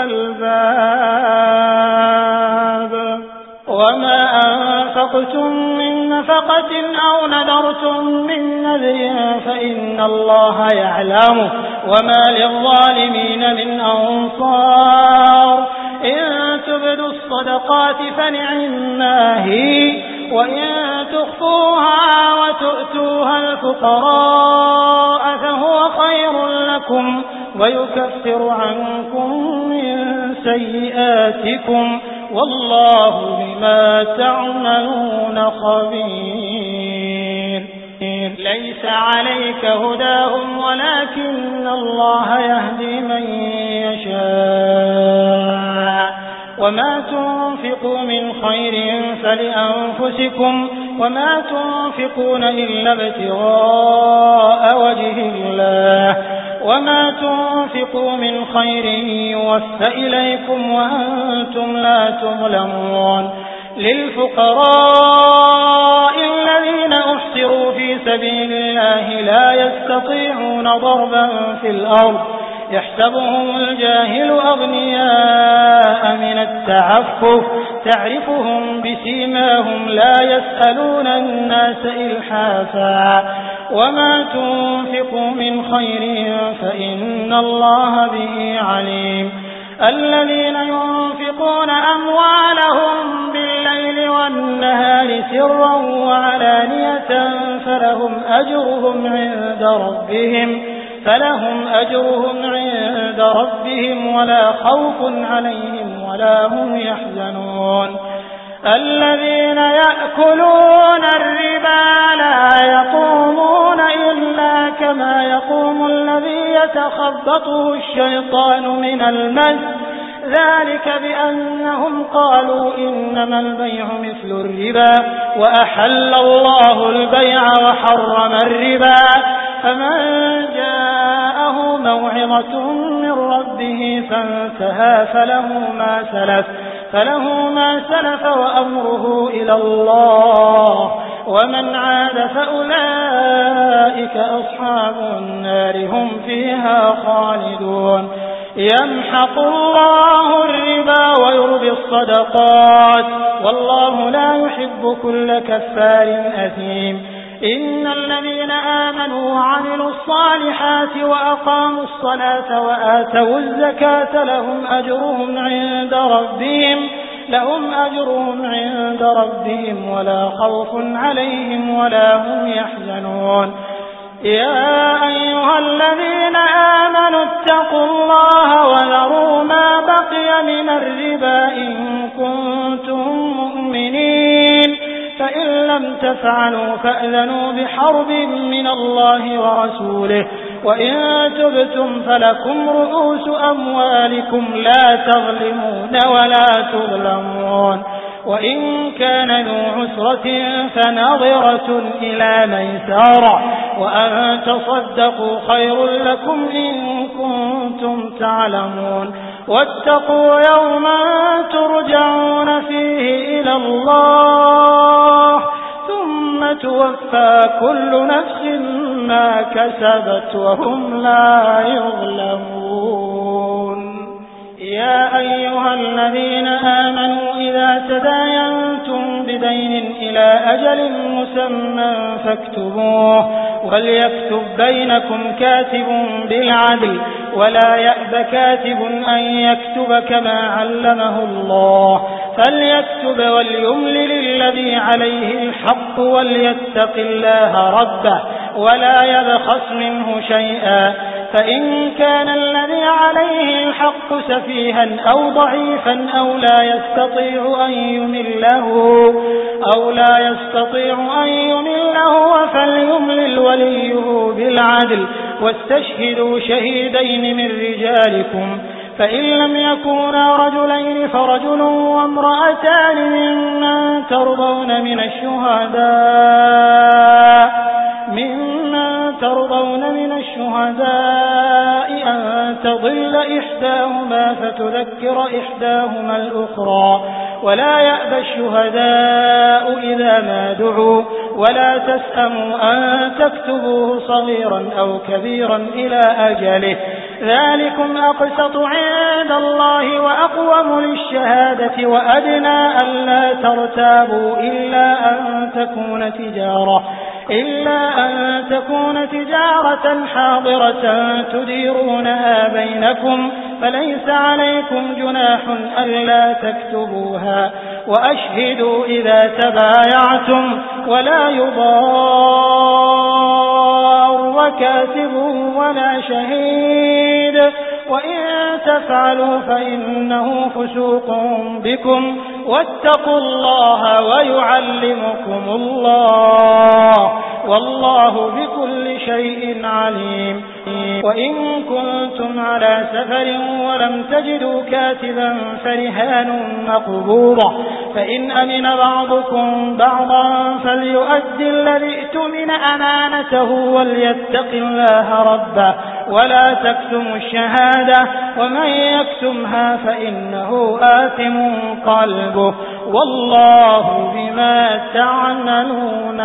الألباب. وما أنفقتم من نفقة أو نذرتم من نذر فإن الله يعلمه وما للظالمين من أنصار. إن تبدوا الصدقات فنعما هي وإن تخفوها وتؤتوها الفقراء فهو خير لكم ويكفر عنكم من سيئاتكم والله بما تعملون خبير. ليس عليك هداهم ولكن الله يهدي من يشاء وما تنفقوا من خير فلأنفسكم وما تنفقون إلا ابتغاء وجه الله وما تنفقوا من خير يوفى إليكم وأنتم لا تظلمون. للفقراء الذين أحصروا في سبيل الله لا يستطيعون ضربا في الأرض يحسبهم الجاهل أغنياء من التعفف تعرفهم بسيماهم لا يسألون الناس إلحافا وما تنفقوا من خير فإن الله به عليم. الذين ينفقون أموالهم بالليل والنهار سرا وعلانية فلهم أجرهم عند ربهم فلهم أجرهم عند ربهم ولا خوف عليهم ولا هم يحزنون. الذين يأكلون الربا لا يقومون إلا كما يقوم الذي يتخبطه الشيطان من المس ذلك بأنهم قالوا إنما البيع مثل الربا وأحل الله البيع وحرم الربا فمن جاءه موعظة من ربه فانتهى فله ما سلف فله ما سلف وأمره إلى الله ومن عاد فأولئك أصحاب النار هم فيها خالدون. يمحق الله الربا ويربي الصدقات والله لا يحب كل كفار أثيم. إن الذين آمنوا وعملوا الصالحات وأقاموا الصلاة وآتوا الزكاة لهم أجرهم عند ربهم لهم أجرهم عند ربهم ولا خوف عليهم ولا هم يحزنون يا أيها الذين آمنوا اتقوا الله وذروا ما بقي من الربا إن كنتم مؤمنين فإن لم تفعلوا فأذنوا بحرب من الله ورسوله وإن تبتم فلكم رؤوس أموالكم لا تظلمون ولا تظلمون وإن كان ذو عسرة فنظرة إلى ميسرة وأن تصدقوا خير لكم إن كنتم تعلمون واتقوا يوما ترجعون فيه إلى الله ثم توفى كل نفس ما كسبت وهم لا يظلمون يا أيها الذين آمنوا إذا تداينتم بدين إلى أجل مسمى فاكتبوه وليكتب بينكم كاتب بالعدل ولا يأب كاتب أن يكتب كما علمه الله فليكتب وليملل الذي عليه الحق وليتق الله ربه ولا يبخس منه شيئا فإن كان الذي عليه الحق سفيها أو ضعيفا أو لا يستطيع أن يمله أو لا يستطيع أن يمله فليملل وليه بالعدل واستشهدوا شهيدين من رجالكم فإن لم يكونا رجلين فرجل وامرأتان ممن ترضون من الشهداء ممن ترضون من الشهداء أن تضل إحداهما فتذكر إحداهما الأخرى ولا يأبى الشهداء إذا ما دعوا ولا تسأموا أن تكتبوه صغيرا أو كبيرا إلى أجله ذلكم أقسط عند الله وأقوم للشهادة وأدنى ألا ترتابوا إلا أن تكون تجارة إلا أن تكون تجارة حاضرة تديرونها بينكم فليس عليكم جناح ألا تكتبوها وأشهدوا إذا تبايعتم ولا يضار كاتب ولا شهيد وإن تفعلوا فإنه فسوق بكم واتقوا الله ويعلمكم الله والله بكل شيء عليم وإن كنتم على سفر ولم تجدوا كاتبا فرهان مقبوضة فإن أمن بعضكم بعضا فليؤدي الذي اؤتمن أمانته وليتق الله ربه ولا تكتموا الشهادة ومن يكتمها فإنه آثم قلبه والله بما تعملون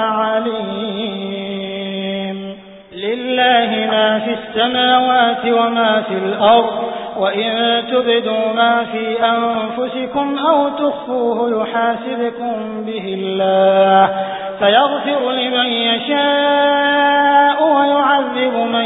عليم لله ما في السماوات وما في الأرض وإن تبدوا ما في أنفسكم أو تخفوه يحاسبكم به الله فيغفر لمن يشاء ويعذب من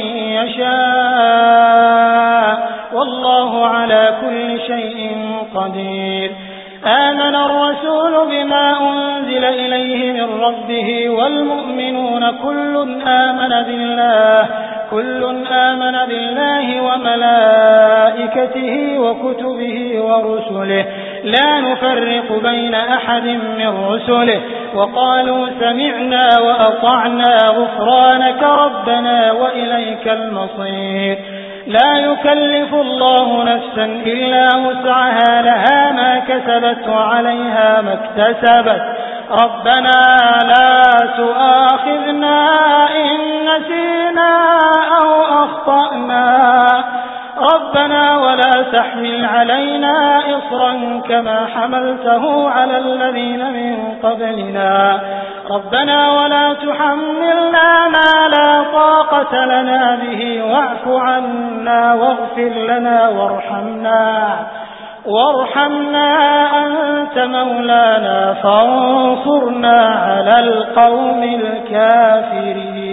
يشاء والله على كل شيء قدير آمن الرسول بما أنزل إليه من ربه والمؤمنون كل آمن بالله كل آمن بالله وملائكته وكتبه ورسله لا نفرق بين أحد من رسله وقالوا سمعنا وأطعنا غفرانك ربنا وإليك المصير لا يكلف الله نفسا إلا وسعها لها ما كسبت وعليها ما اكتسبت ربنا لا تؤاخذنا إن نسينا أو أخطأنا ربنا ولا تحمل علينا إصرا كما حملته على الذين من قبلنا ربنا ولا تحملنا ما لا طاقة لنا به واعف عنا واغفر لنا وارحمنا وارحمنا أنت مولانا فانصرنا على القوم الكافرين